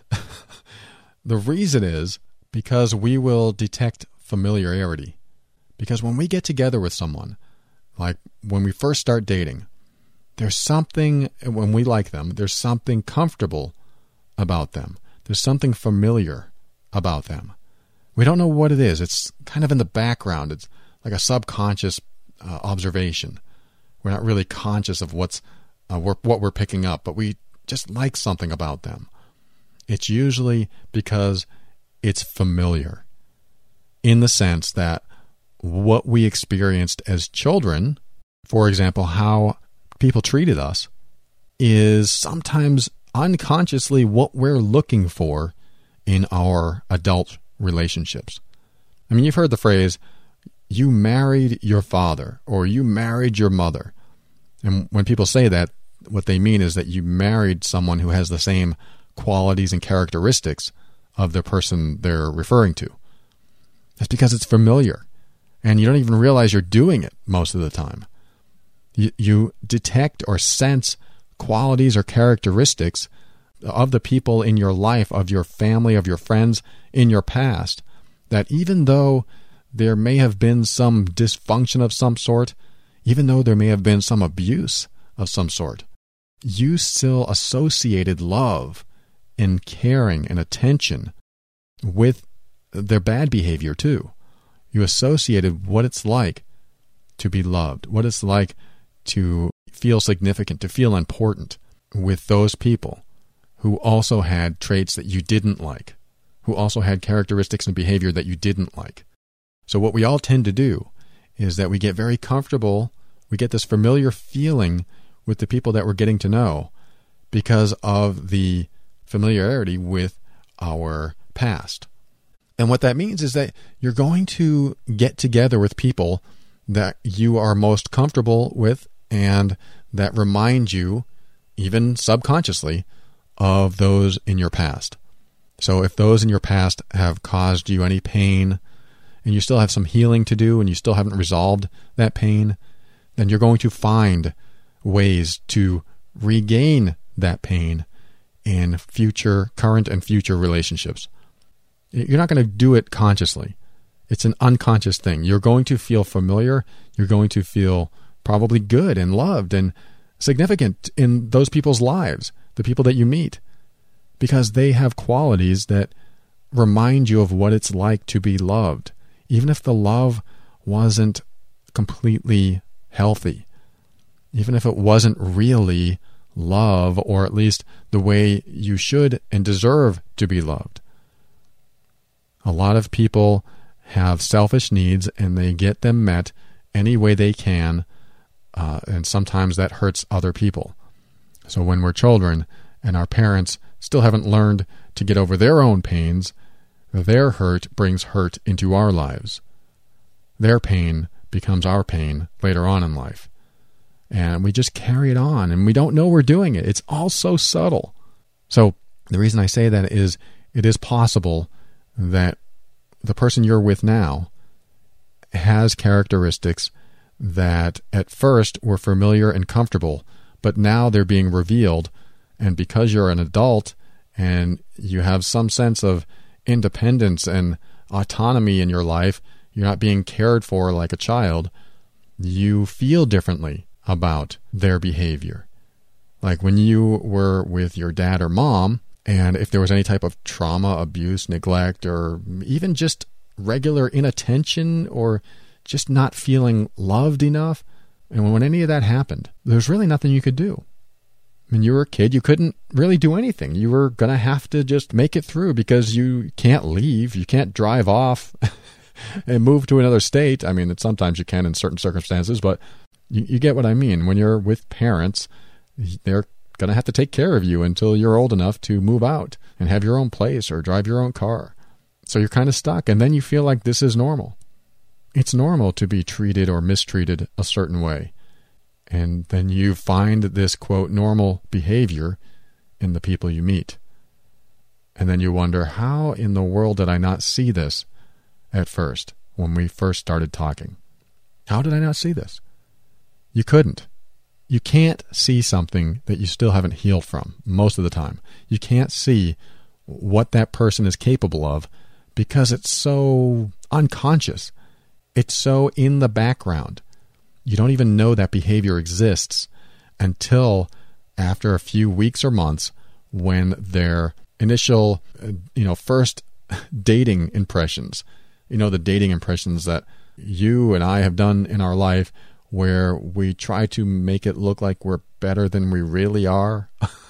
The reason is because we will detect familiarity. Because when we get together with someone, like when we first start dating, there's something, when we like them, there's something comfortable about them. There's something familiar about them. We don't know what it is. It's kind of in the background. It's like a subconscious uh, observation. We're not really conscious of what's uh, we're, what we're picking up, but we just like something about them. It's usually because it's familiar, in the sense that what we experienced as children, for example, how people treated us, is sometimes unconsciously what we're looking for in our adult relationships. I mean, you've heard the phrase, you married your father, or you married your mother. And when people say that, what they mean is that you married someone who has the same qualities and characteristics of the person they're referring to. That's because it's familiar, and you don't even realize you're doing it most of the time. You, you detect or sense qualities or characteristics of the people in your life, of your family, of your friends in your past, that even though there may have been some dysfunction of some sort, even though there may have been some abuse of some sort, you still associated love and caring and attention with their bad behavior too. You associated what it's like to be loved, what it's like to feel significant, to feel important with those people who also had traits that you didn't like, who also had characteristics and behavior that you didn't like. So what we all tend to do is that we get very comfortable, we get this familiar feeling with the people that we're getting to know because of the familiarity with our past. And what that means is that you're going to get together with people that you are most comfortable with and that remind you, even subconsciously, of those in your past. So if those in your past have caused you any pain, and you still have some healing to do, and you still haven't resolved that pain, then you're going to find ways to regain that pain in future, current and future relationships. You're not going to do it consciously. It's an unconscious thing. You're going to feel familiar. You're going to feel probably good and loved and significant in those people's lives, the people that you meet, because they have qualities that remind you of what it's like to be loved, even if the love wasn't completely healthy, even if it wasn't really love, or at least the way you should and deserve to be loved. A lot of people have selfish needs and they get them met any way they can, uh, and sometimes that hurts other people. So when we're children and our parents still haven't learned to get over their own pains, their hurt brings hurt into our lives. Their pain becomes our pain later on in life. And we just carry it on, and we don't know we're doing it. It's all so subtle. So the reason I say that is it is possible that the person you're with now has characteristics that at first were familiar and comfortable, but now they're being revealed. And because you're an adult and you have some sense of independence and autonomy in your life, you're not being cared for like a child, you feel differently about their behavior. Like when you were with your dad or mom, and if there was any type of trauma, abuse, neglect, or even just regular inattention or just not feeling loved enough, and when any of that happened, there's really nothing you could do. When you were a kid, you couldn't really do anything. You were going to have to just make it through because you can't leave. You can't drive off and move to another state. I mean, sometimes you can in certain circumstances, but you, you get what I mean. When you're with parents, they're going to have to take care of you until you're old enough to move out and have your own place or drive your own car. So you're kind of stuck, and then you feel like this is normal. It's normal to be treated or mistreated a certain way. And then you find this, quote, normal behavior in the people you meet. And then you wonder, how in the world did I not see this at first, when we first started talking? How did I not see this? You couldn't. You can't see something that you still haven't healed from most of the time. You can't see what that person is capable of because it's so unconscious. It's so in the background. You don't even know that behavior exists until after a few weeks or months, when their initial, you know, first dating impressions, you know, the dating impressions that you and I have done in our life, where we try to make it look like we're better than we really are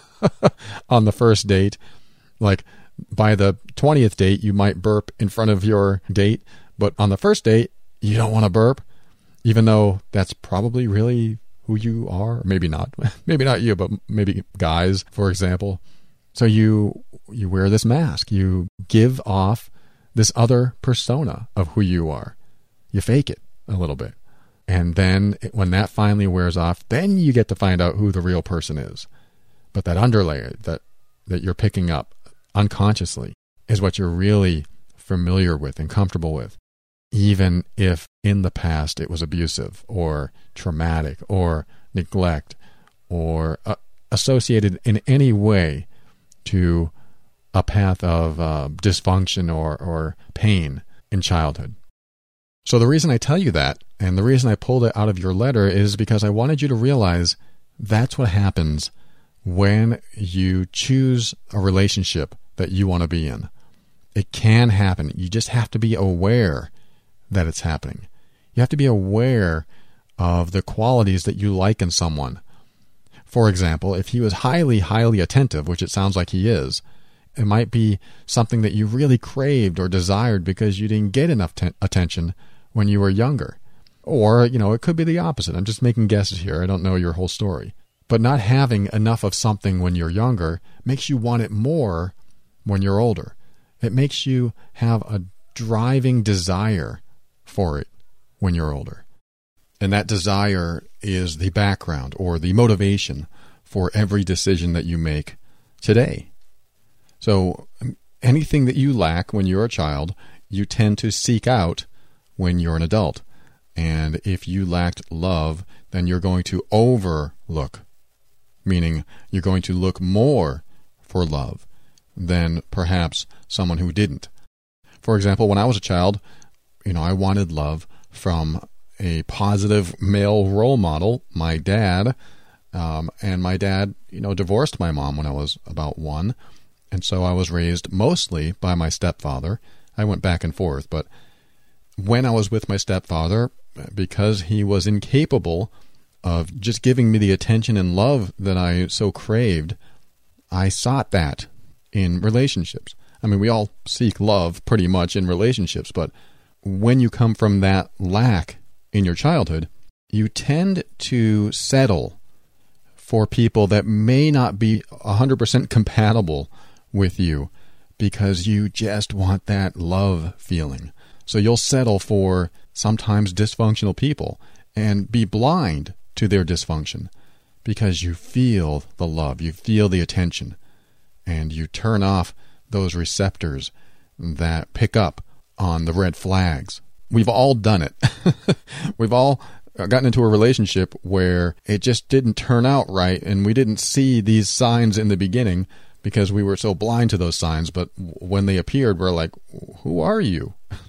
on the first date. Like by the twentieth date, you might burp in front of your date, but on the first date, you don't want to burp, even though that's probably really who you are. Maybe not. Maybe not you, but maybe guys, for example. So you you wear this mask. You give off this other persona of who you are. You fake it a little bit. And then when that finally wears off, then you get to find out who the real person is. But that underlayer that, that you're picking up unconsciously is what you're really familiar with and comfortable with, even if in the past it was abusive or traumatic or neglect or uh, associated in any way to a path of uh, dysfunction or, or pain in childhood. So the reason I tell you that, and the reason I pulled it out of your letter, is because I wanted you to realize that's what happens when you choose a relationship that you want to be in. It can happen. You just have to be aware that it's happening. You have to be aware of the qualities that you like in someone. For example, if he was highly, highly attentive, which it sounds like he is, it might be something that you really craved or desired because you didn't get enough t- attention when you were younger. Or, you know, it could be the opposite. I'm just making guesses here. I don't know your whole story. But not having enough of something when you're younger makes you want it more when you're older. It makes you have a driving desire for it when you're older. And that desire is the background or the motivation for every decision that you make today. So anything that you lack when you're a child, you tend to seek out when you're an adult. And if you lacked love, then you're going to overlook, meaning you're going to look more for love than perhaps someone who didn't. For example, when I was a child, you know, I wanted love from a positive male role model, my dad, um, and my dad, you know, divorced my mom when I was about one, and so I was raised mostly by my stepfather. I went back and forth, but when I was with my stepfather, because he was incapable of just giving me the attention and love that I so craved, I sought that in relationships. I mean, we all seek love pretty much in relationships, but when you come from that lack in your childhood, you tend to settle for people that may not be one hundred percent compatible with you because you just want that love feeling. So you'll settle for sometimes dysfunctional people and be blind to their dysfunction because you feel the love, you feel the attention, and you turn off those receptors that pick up on the red flags. We've all done it. We've all gotten into a relationship where it just didn't turn out right, and we didn't see these signs in the beginning because we were so blind to those signs. But when they appeared, we're like, who are you?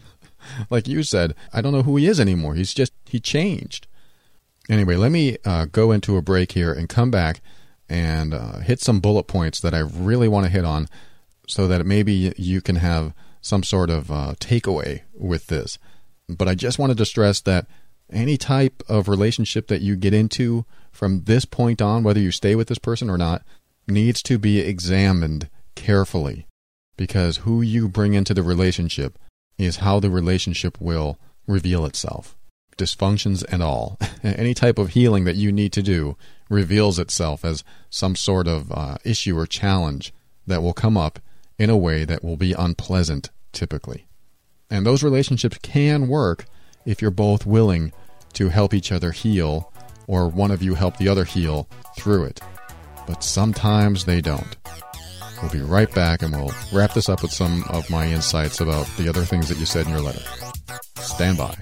Like you said, I don't know who he is anymore. He's just, he changed. Anyway, let me uh, go into a break here and come back and uh, hit some bullet points that I really want to hit on so that maybe you can have some sort of uh, takeaway with this. But I just wanted to stress that any type of relationship that you get into from this point on, whether you stay with this person or not, needs to be examined carefully, because who you bring into the relationship is how the relationship will reveal itself. Dysfunctions and all. Any type of healing that you need to do reveals itself as some sort of uh, issue or challenge that will come up in a way that will be unpleasant typically. And those relationships can work if you're both willing to help each other heal, or one of you help the other heal through it. But sometimes they don't. We'll be right back, and we'll wrap this up with some of my insights about the other things that you said in your letter. Stand by.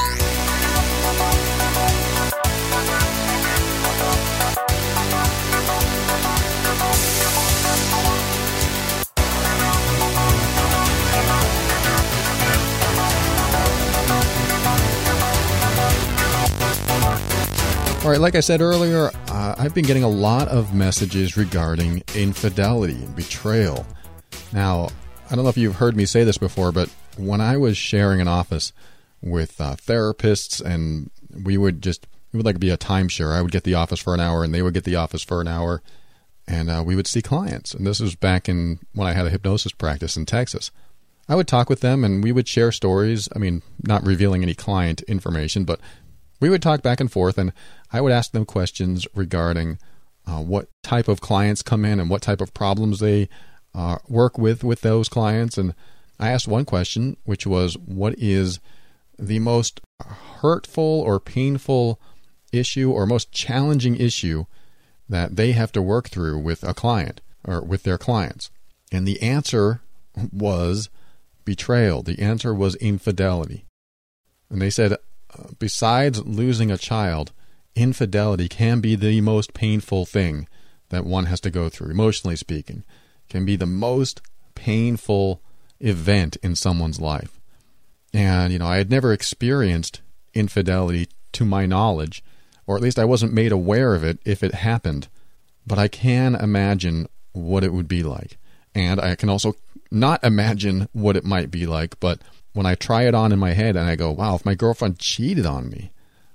All right, like I said earlier, uh, I've been getting a lot of messages regarding infidelity and betrayal. Now, I don't know if you've heard me say this before, but when I was sharing an office with uh, therapists, and we would just, it would like be a timeshare. I would get the office for an hour, and they would get the office for an hour, and uh, we would see clients. And this was back in when I had a hypnosis practice in Texas. I would talk with them, and we would share stories. I mean, not revealing any client information, but we would talk back and forth, and I would ask them questions regarding uh, what type of clients come in and what type of problems they uh, work with with those clients. And I asked one question, which was, what is the most hurtful or painful issue or most challenging issue that they have to work through with a client or with their clients? And the answer was betrayal. The answer was infidelity. And they said, besides losing a child, infidelity can be the most painful thing that one has to go through, emotionally speaking. Can be the most painful event in someone's life. And, you know, I had never experienced infidelity to my knowledge, or at least I wasn't made aware of it if it happened. But I can imagine what it would be like. And I can also not imagine what it might be like, but when I try it on in my head and I go, wow, if my girlfriend cheated on me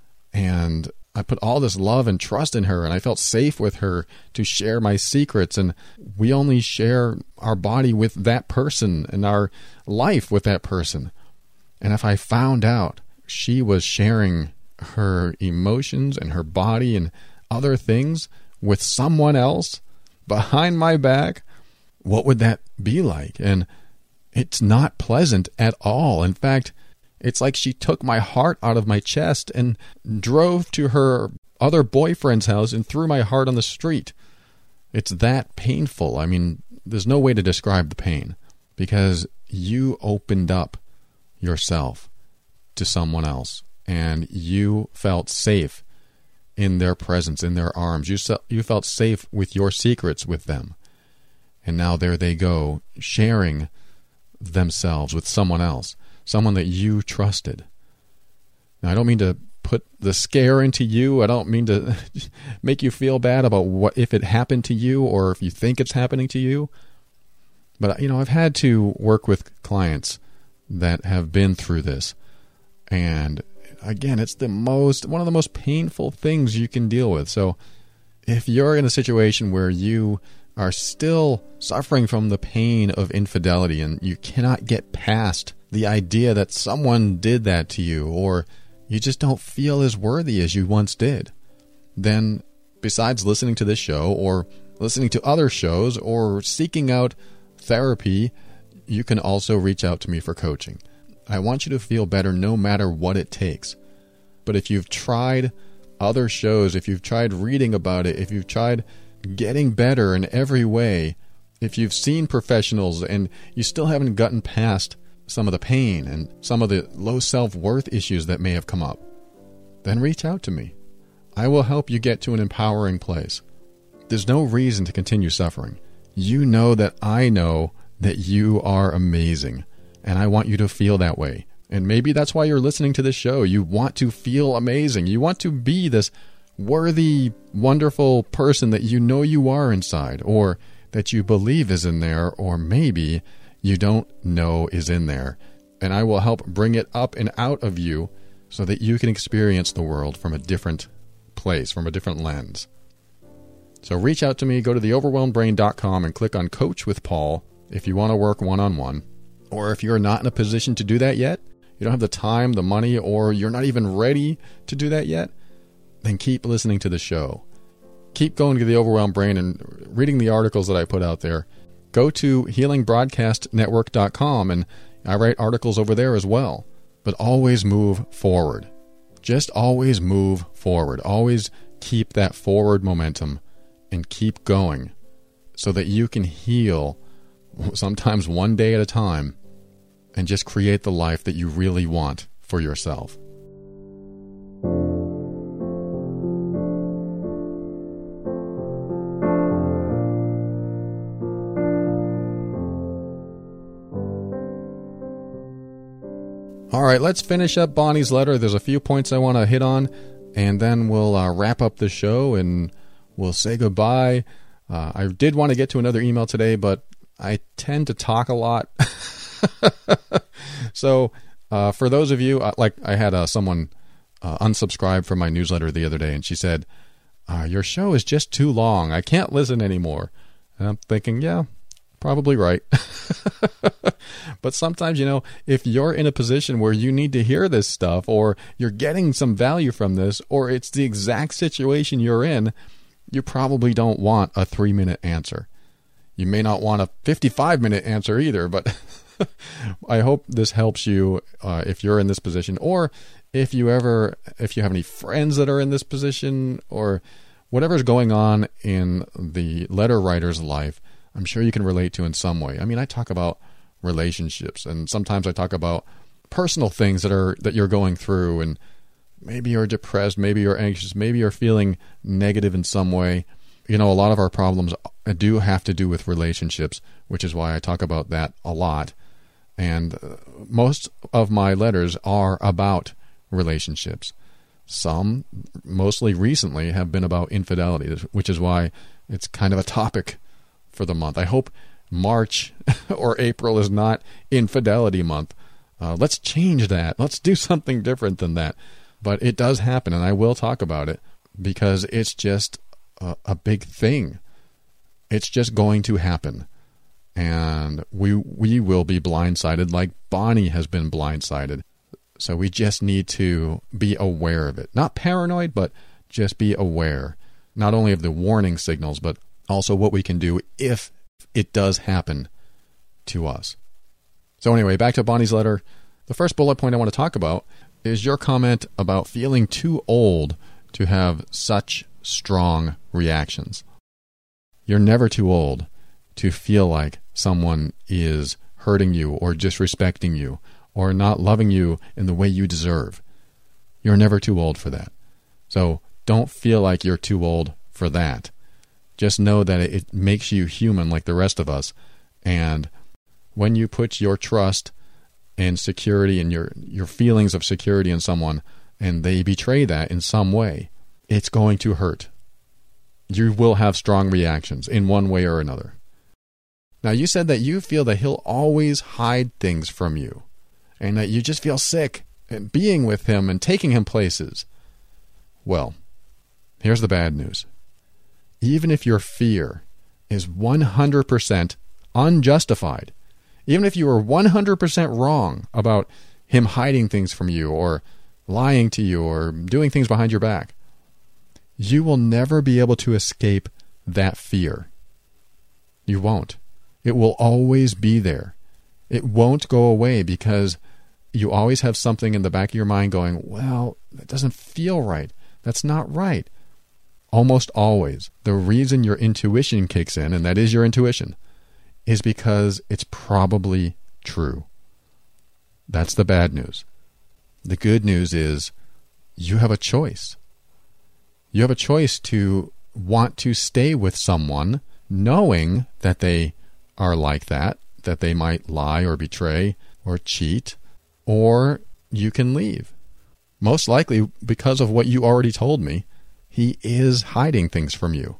and I put all this love and trust in her and I felt safe with her to share my secrets, and we only share our body with that person and our life with that person. And if I found out she was sharing her emotions and her body and other things with someone else behind my back, what would that be like? And it's not pleasant at all. In fact, it's like she took my heart out of my chest and drove to her other boyfriend's house and threw my heart on the street. It's that painful. I mean, there's no way to describe the pain, because you opened up yourself to someone else and you felt safe in their presence, in their arms. You, you felt safe with your secrets with them. And now there they go, sharing themselves with someone else, someone that you trusted. Now, I don't mean to put the scare into you. I don't mean to make you feel bad about what if it happened to you or if you think it's happening to you. But, you know, I've had to work with clients that have been through this. And again, it's the most, one of the most painful things you can deal with. So if you're in a situation where you are still suffering from the pain of infidelity and you cannot get past the idea that someone did that to you, or you just don't feel as worthy as you once did, then besides listening to this show or listening to other shows or seeking out therapy, you can also reach out to me for coaching. I want you to feel better no matter what it takes. But if you've tried other shows, if you've tried reading about it, if you've tried getting better in every way, if you've seen professionals and you still haven't gotten past some of the pain and some of the low self-worth issues that may have come up, then reach out to me. I will help you get to an empowering place. There's no reason to continue suffering. You know that I know that you are amazing, and I want you to feel that way. And maybe that's why you're listening to this show. You want to feel amazing. You want to be this worthy, wonderful person that you know you are inside, or that you believe is in there, or maybe you don't know is in there. And I will help bring it up and out of you so that you can experience the world from a different place, from a different lens. So reach out to me, go to the overwhelmed brain dot com and click on Coach with Paul if you want to work one-on-one. Or if you're not in a position to do that yet, you don't have the time, the money, or you're not even ready to do that yet, then keep listening to the show. Keep going to the Overwhelmed Brain and reading the articles that I put out there. Go to healing broadcast network dot com and I write articles over there as well. But always move forward. Just always move forward. Always keep that forward momentum and keep going so that you can heal sometimes one day at a time and just create the life that you really want for yourself. All right, let's finish up Bonnie's letter. There's a few points I want to hit on, and then we'll uh, wrap up the show and we'll say goodbye. Uh, I did want to get to another email today, but I tend to talk a lot. so uh, for those of you, uh, like I had uh, someone uh, unsubscribe from my newsletter the other day, and she said, uh, your show is just too long. I can't listen anymore. And I'm thinking, yeah, probably right. But sometimes, you know, if you're in a position where you need to hear this stuff, or you're getting some value from this, or it's the exact situation you're in, you probably don't want a three-minute answer. You may not want a fifty-five minute answer either, but I hope this helps you uh, if you're in this position, or if you ever, if you have any friends that are in this position, or whatever's going on in the letter writer's life. I'm sure you can relate to in some way. I mean, I talk about relationships, and sometimes I talk about personal things that are that you're going through, and maybe you're depressed, maybe you're anxious, maybe you're feeling negative in some way. You know, a lot of our problems do have to do with relationships, which is why I talk about that a lot. And most of my letters are about relationships. Some, mostly recently, have been about infidelity, which is why it's kind of a topic for the month. I hope March or April is not infidelity month. Uh, let's change that. Let's do something different than that. But it does happen, and I will talk about it because it's just a, a big thing. It's just going to happen. And we we will be blindsided like Bonnie has been blindsided. So we just need to be aware of it. Not paranoid, but just be aware. Not only of the warning signals, but also what we can do if it does happen to us. So anyway, back to Bonnie's letter. The first bullet point I want to talk about is your comment about feeling too old to have such strong reactions. You're never too old to feel like someone is hurting you or disrespecting you or not loving you in the way you deserve. You're never too old for that. So don't feel like you're too old for that. Just know that it makes you human like the rest of us. And when you put your trust and security and your, your feelings of security in someone, and they betray that in some way, it's going to hurt. You will have strong reactions in one way or another. Now, you said that you feel that he'll always hide things from you, and that you just feel sick at being with him and taking him places. Well, here's the bad news. Even if your fear is one hundred percent unjustified, even if you are one hundred percent wrong about him hiding things from you or lying to you or doing things behind your back, you will never be able to escape that fear. You won't. It will always be there. It won't go away because you always have something in the back of your mind going, well, that doesn't feel right. That's not right. Almost always, the reason your intuition kicks in, and that is your intuition, is because it's probably true. That's the bad news. The good news is you have a choice. You have a choice to want to stay with someone knowing that they are like that, that they might lie or betray or cheat, or you can leave. Most likely, because of what you already told me, he is hiding things from you.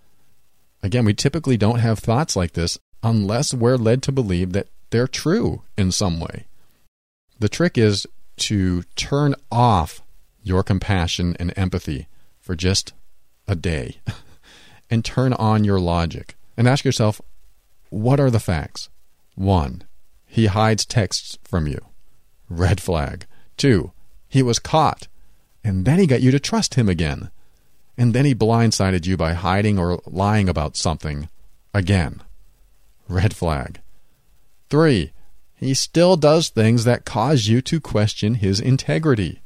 Again, we typically don't have thoughts like this unless we're led to believe that they're true in some way. The trick is to turn off your compassion and empathy for just a day and turn on your logic and ask yourself, what are the facts? One, he hides texts from you. Red flag. Two, he was caught, and then he got you to trust him again. And then he blindsided you by hiding or lying about something again. Red flag. Three, he still does things that cause you to question his integrity.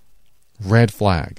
Red flag.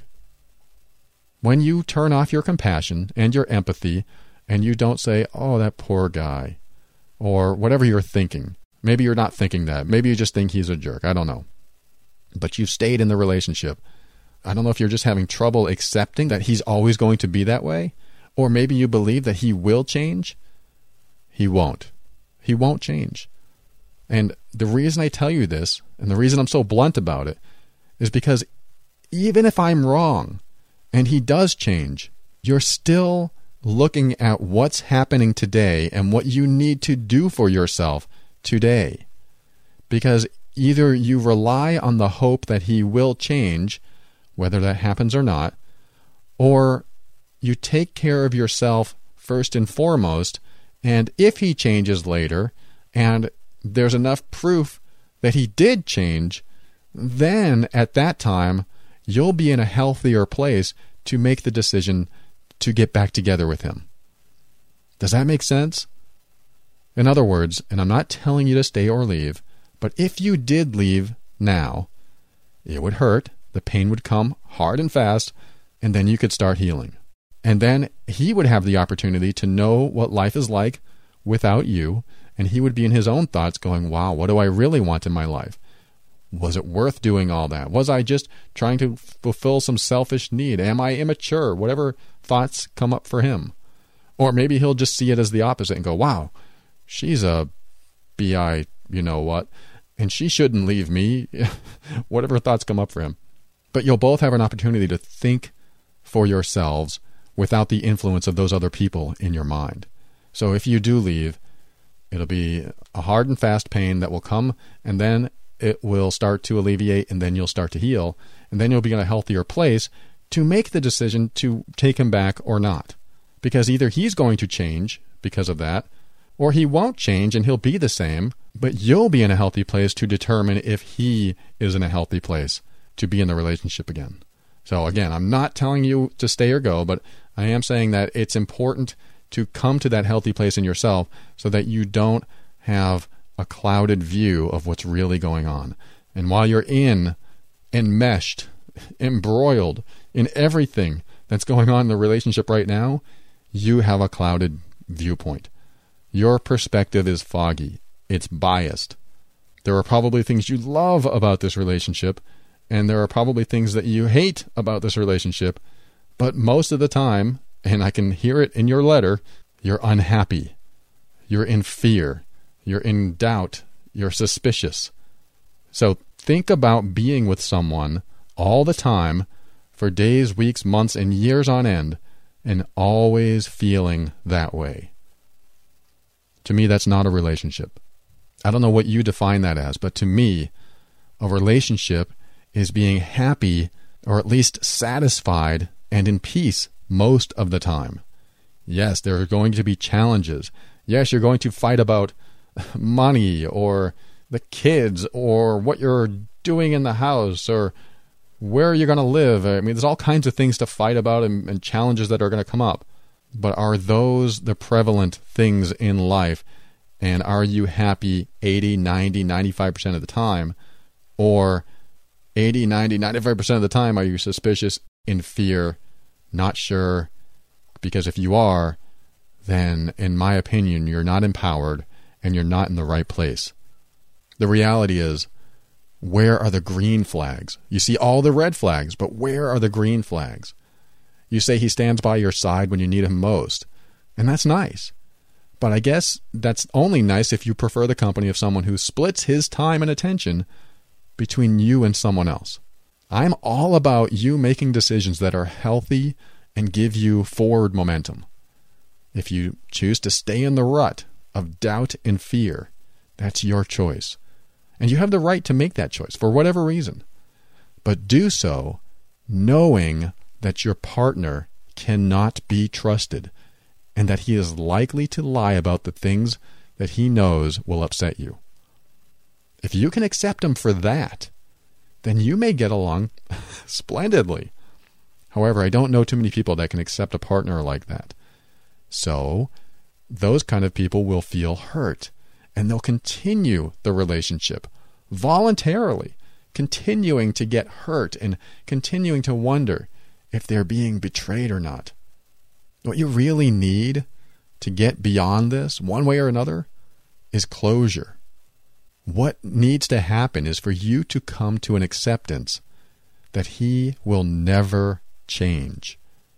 When you turn off your compassion and your empathy and you don't say, oh, that poor guy, or whatever you're thinking. Maybe you're not thinking that. Maybe you just think he's a jerk. I don't know. But you've stayed in the relationship. I don't know if you're just having trouble accepting that he's always going to be that way, or maybe you believe that he will change. He won't. He won't change. And the reason I tell you this, and the reason I'm so blunt about it, is because even if I'm wrong and he does change, you're still looking at what's happening today and what you need to do for yourself today. Because either you rely on the hope that he will change, whether that happens or not, or you take care of yourself first and foremost, and if he changes later, and there's enough proof that he did change, then at that time, you'll be in a healthier place to make the decision to get back together with him. Does that make sense? In other words, and I'm not telling you to stay or leave, but if you did leave now, it would hurt, the pain would come hard and fast, and then you could start healing. And then he would have the opportunity to know what life is like without you, and he would be in his own thoughts going, wow, what do I really want in my life? Was it worth doing all that? Was I just trying to fulfill some selfish need? Am I immature? Whatever thoughts come up for him. Or maybe he'll just see it as the opposite and go, wow, she's a B I, you know what, and she shouldn't leave me. Whatever thoughts come up for him. But you'll both have an opportunity to think for yourselves without the influence of those other people in your mind. So if you do leave, it'll be a hard and fast pain that will come, and then it will start to alleviate, and then you'll start to heal, and then you'll be in a healthier place to make the decision to take him back or not. Because either he's going to change because of that, or he won't change and he'll be the same, but you'll be in a healthy place to determine if he is in a healthy place to be in the relationship again. So again, I'm not telling you to stay or go, but I am saying that it's important to come to that healthy place in yourself so that you don't have a clouded view of what's really going on. And while you're in, enmeshed, embroiled in everything that's going on in the relationship right now, you have a clouded viewpoint. Your perspective is foggy. It's biased. There are probably things you love about this relationship, and there are probably things that you hate about this relationship, but most of the time, and I can hear it in your letter, you're unhappy. You're in fear. You're in doubt. You're suspicious. So think about being with someone all the time for days, weeks, months, and years on end, and always feeling that way. To me, that's not a relationship. I don't know what you define that as, but to me, a relationship is being happy or at least satisfied and in peace most of the time. Yes, there are going to be challenges. Yes, you're going to fight about money or the kids or what you're doing in the house or where you're going to live. I mean, there's all kinds of things to fight about and, and challenges that are going to come up. But are those the prevalent things in life? And are you happy eighty, ninety, ninety-five percent of the time? Or eighty, ninety, ninety-five percent of the time are you suspicious, in fear, not sure? Because if you are, then in my opinion, you're not empowered and you're not in the right place. The reality is, where are the green flags? You see all the red flags, but where are the green flags? You say he stands by your side when you need him most, and that's nice. But I guess that's only nice if you prefer the company of someone who splits his time and attention between you and someone else. I'm all about you making decisions that are healthy and give you forward momentum. If you choose to stay in the rut of doubt and fear, that's your choice. And you have the right to make that choice for whatever reason. But do so knowing that your partner cannot be trusted and that he is likely to lie about the things that he knows will upset you. If you can accept him for that, then you may get along splendidly. However, I don't know too many people that can accept a partner like that. So, those kind of people will feel hurt, and they'll continue the relationship voluntarily, continuing to get hurt and continuing to wonder if they're being betrayed or not. What you really need to get beyond this, one way or another, is closure. What needs to happen is for you to come to an acceptance that he will never change.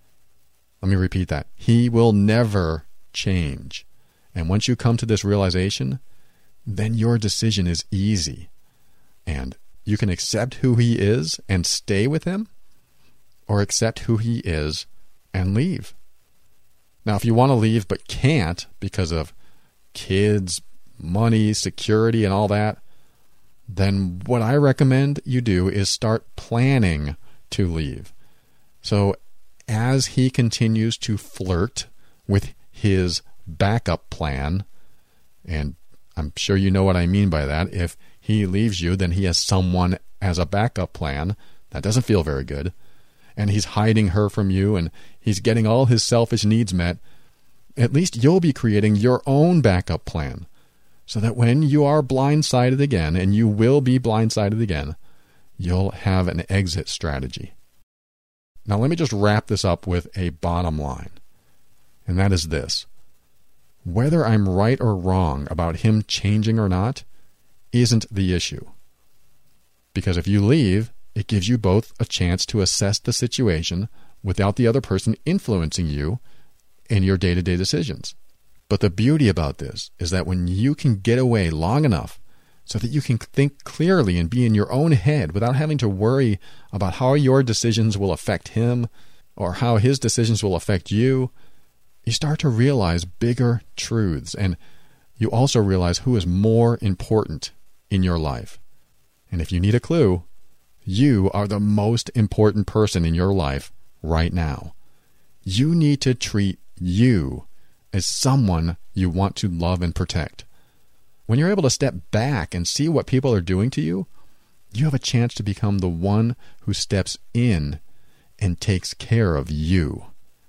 Let me repeat that. He will never change. And once you come to this realization, then your decision is easy. And you can accept who he is and stay with him, or accept who he is and leave. Now, if you want to leave but can't because of kids, money, security, and all that, then what I recommend you do is start planning to leave. So as he continues to flirt with his backup plan, and I'm sure you know what I mean by that, if he leaves you, then he has someone as a backup plan. That doesn't feel very good. And he's hiding her from you, and he's getting all his selfish needs met. At least you'll be creating your own backup plan, so that when you are blindsided again, and you will be blindsided again, you'll have an exit strategy. Now let me just wrap this up with a bottom line, and that is this. Whether I'm right or wrong about him changing or not isn't the issue. Because if you leave, it gives you both a chance to assess the situation without the other person influencing you in your day-to-day decisions. But the beauty about this is that when you can get away long enough so that you can think clearly and be in your own head without having to worry about how your decisions will affect him or how his decisions will affect you, you start to realize bigger truths, and you also realize who is more important in your life. And if you need a clue, you are the most important person in your life right now. You need to treat you as someone you want to love and protect. When you're able to step back and see what people are doing to you, you have a chance to become the one who steps in and takes care of you.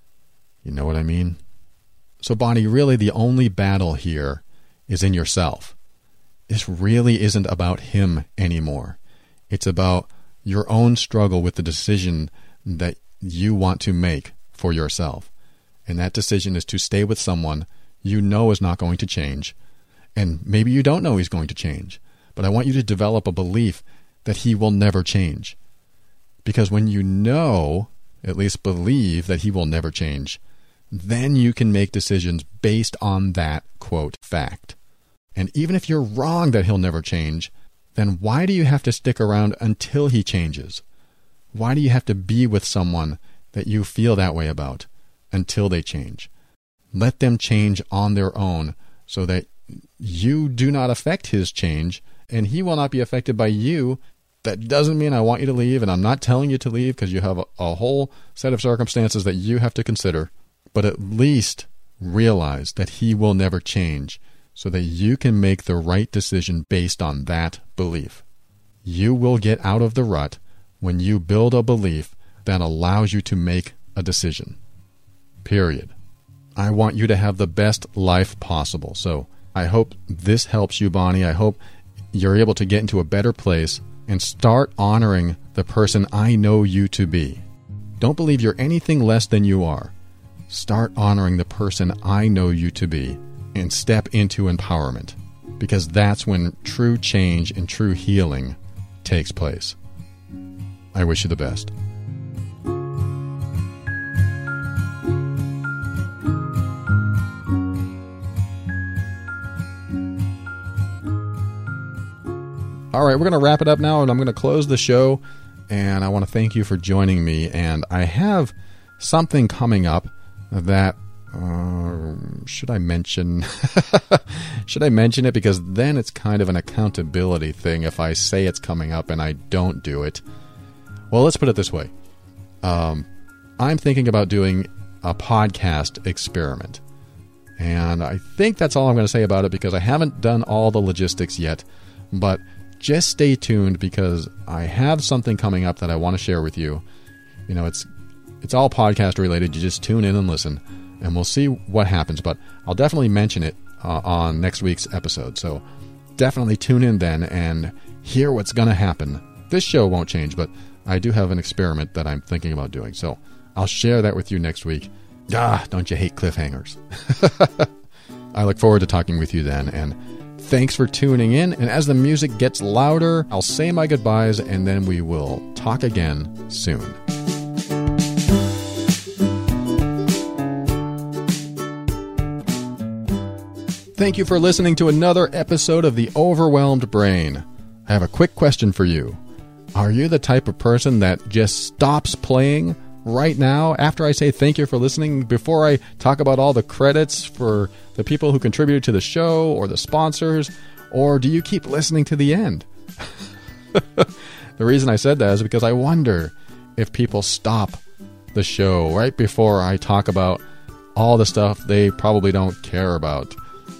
You know what I mean? So, Bonnie, really the only battle here is in yourself. This really isn't about him anymore. It's about your own struggle with the decision that you want to make for yourself. And that decision is to stay with someone you know is not going to change. And maybe you don't know he's going to change. But I want you to develop a belief that he will never change. Because when you know, at least believe, that he will never change, then you can make decisions based on that, quote, fact. And even if you're wrong that he'll never change, then why do you have to stick around until he changes? Why do you have to be with someone that you feel that way about until they change? Let them change on their own so that you do not affect his change and he will not be affected by you. That doesn't mean I want you to leave, and I'm not telling you to leave because you have a, a whole set of circumstances that you have to consider. But at least realize that he will never change so that you can make the right decision based on that belief. You will get out of the rut when you build a belief that allows you to make a decision. Period. I want you to have the best life possible. So I hope this helps you, Bonnie. I hope you're able to get into a better place and start honoring the person I know you to be. Don't believe you're anything less than you are. Start honoring the person I know you to be and step into empowerment, because that's when true change and true healing takes place. I wish you the best. All right, we're going to wrap it up now, and I'm going to close the show, and I want to thank you for joining me. And I have something coming up that uh, should I mention? Should I mention it? Because then it's kind of an accountability thing if I say it's coming up and I don't do it. Well, let's put it this way. Um, I'm thinking about doing a podcast experiment. And I think that's all I'm going to say about it because I haven't done all the logistics yet. But just stay tuned because I have something coming up that I want to share with you. You know, it's it's all podcast related. You just tune in and listen, and we'll see what happens. But I'll definitely mention it uh, on next week's episode. So definitely tune in then and hear what's going to happen. This show won't change, but I do have an experiment that I'm thinking about doing. So I'll share that with you next week. Ah, don't you hate cliffhangers? I look forward to talking with you then, and thanks for tuning in. And as the music gets louder, I'll say my goodbyes, and then we will talk again soon. Thank you for listening to another episode of The Overwhelmed Brain. I have a quick question for you. Are you the type of person that just stops playing right now after I say thank you for listening, before I talk about all the credits for the people who contributed to the show or the sponsors? Or do you keep listening to the end? The reason I said that is because I wonder if people stop the show right before I talk about all the stuff they probably don't care about.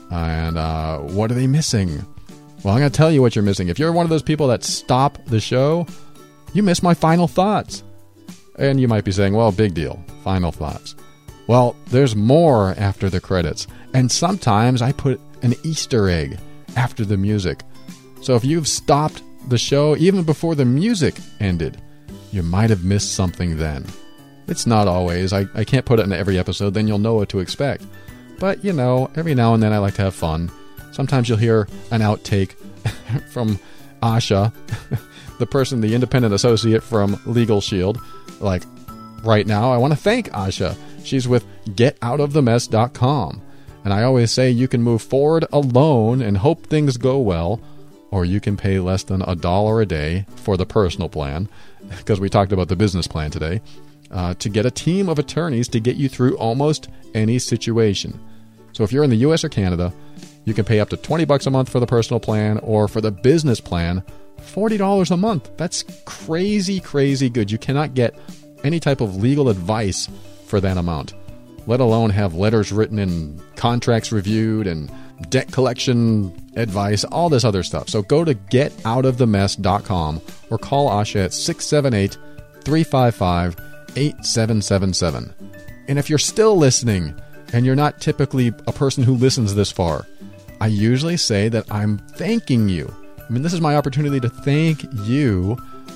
And uh, what are they missing? Well, I'm going to tell you what you're missing. If you're one of those people that stop the show, you miss my final thoughts. And you might be saying, well, big deal, final thoughts. Well, there's more after the credits. And sometimes I put an Easter egg after the music. So if you've stopped the show even before the music ended, you might have missed something then. It's not always. I, I can't put it in every episode, then you'll know what to expect. But, you know, every now and then I like to have fun. Sometimes you'll hear an outtake from Asha, the person, the independent associate from Legal Shield. Like, right now, I want to thank Asha. She's with get out of the mess dot com. And I always say you can move forward alone and hope things go well, or you can pay less than a dollar a day for the personal plan, because we talked about the business plan today, uh, to get a team of attorneys to get you through almost any situation. So if you're in the U S or Canada, you can pay up to twenty bucks a month for the personal plan, or for the business plan, forty dollars a month. That's crazy, crazy good. You cannot get any type of legal advice for that amount, let alone have letters written and contracts reviewed and debt collection advice, all this other stuff. So go to get out of the mess dot com or call Asha at six seven eight, three five five, eight seven seven seven. And if you're still listening and you're not typically a person who listens this far, I usually say that I'm thanking you. I mean, this is my opportunity to thank you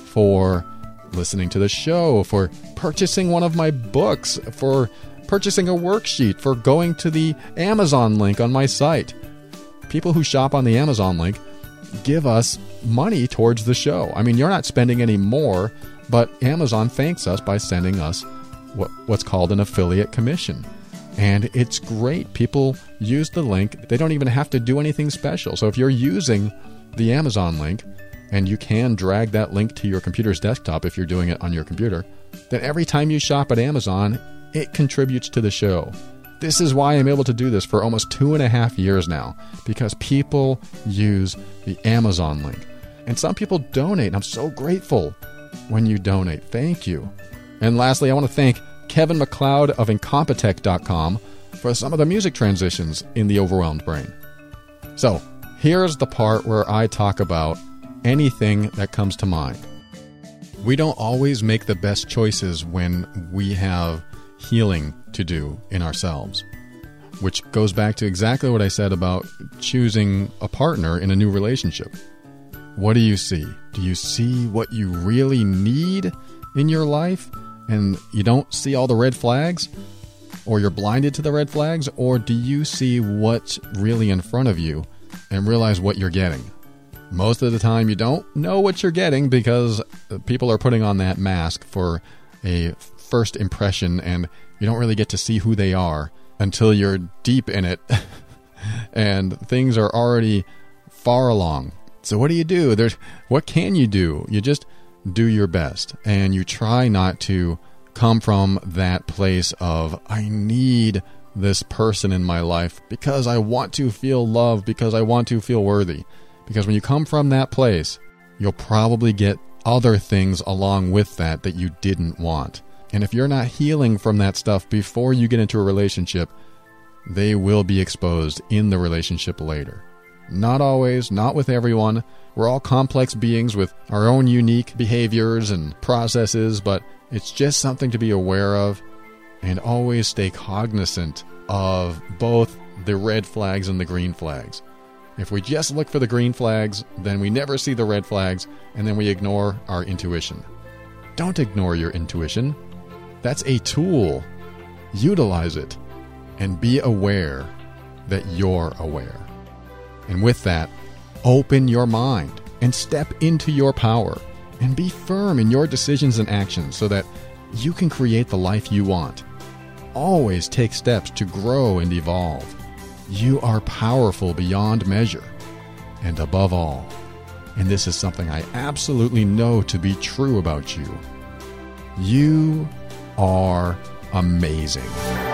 for listening to the show, for purchasing one of my books, for purchasing a worksheet, for going to the Amazon link on my site. People who shop on the Amazon link give us money towards the show. I mean, you're not spending any more, but Amazon thanks us by sending us what, what's called an affiliate commission. And it's great. People use the link. They don't even have to do anything special. So if you're using the Amazon link, and you can drag that link to your computer's desktop if you're doing it on your computer, then every time you shop at Amazon, it contributes to the show. This is why I'm able to do this for almost two and a half years now, because people use the Amazon link. And some people donate. I'm so grateful when you donate. Thank you. And lastly, I want to thank Kevin MacLeod of Incompetech dot com for some of the music transitions in The Overwhelmed Brain. So, here's the part where I talk about anything that comes to mind. We don't always make the best choices when we have healing to do in ourselves, which goes back to exactly what I said about choosing a partner in a new relationship. What do you see? Do you see what you really need in your life and you don't see all the red flags? Or you're blinded to the red flags? Or do you see what's really in front of you and realize what you're getting? Most of the time you don't know what you're getting because people are putting on that mask for a first impression, and you don't really get to see who they are until you're deep in it and things are already far along. So what do you do? There's, what can you do? You just do your best, and you try not to come from that place of, I need this person in my life because I want to feel loved, because I want to feel worthy. Because when you come from that place, you'll probably get other things along with that that you didn't want. And if you're not healing from that stuff before you get into a relationship, they will be exposed in the relationship later. Not always, not with everyone. We're all complex beings with our own unique behaviors and processes, but it's just something to be aware of, and always stay cognizant of both the red flags and the green flags. If we just look for the green flags, then we never see the red flags, and then we ignore our intuition. Don't ignore your intuition. That's a tool. Utilize it, and be aware that you're aware. And with that, open your mind and step into your power, and be firm in your decisions and actions so that you can create the life you want. Always take steps to grow and evolve. You are powerful beyond measure. And above all, and this is something I absolutely know to be true about you, you are amazing.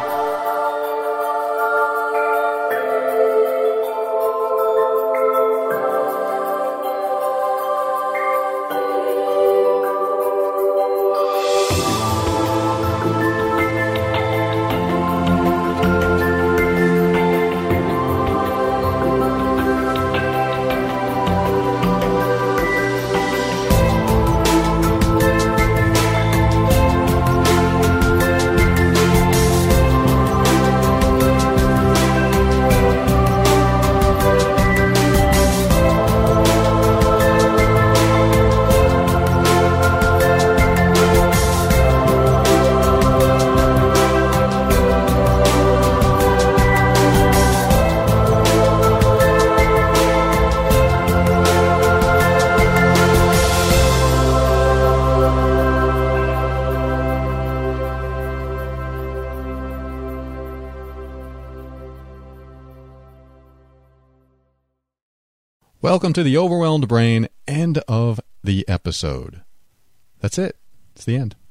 Welcome to the Overwhelmed Brain, end of the episode. That's it. It's the end.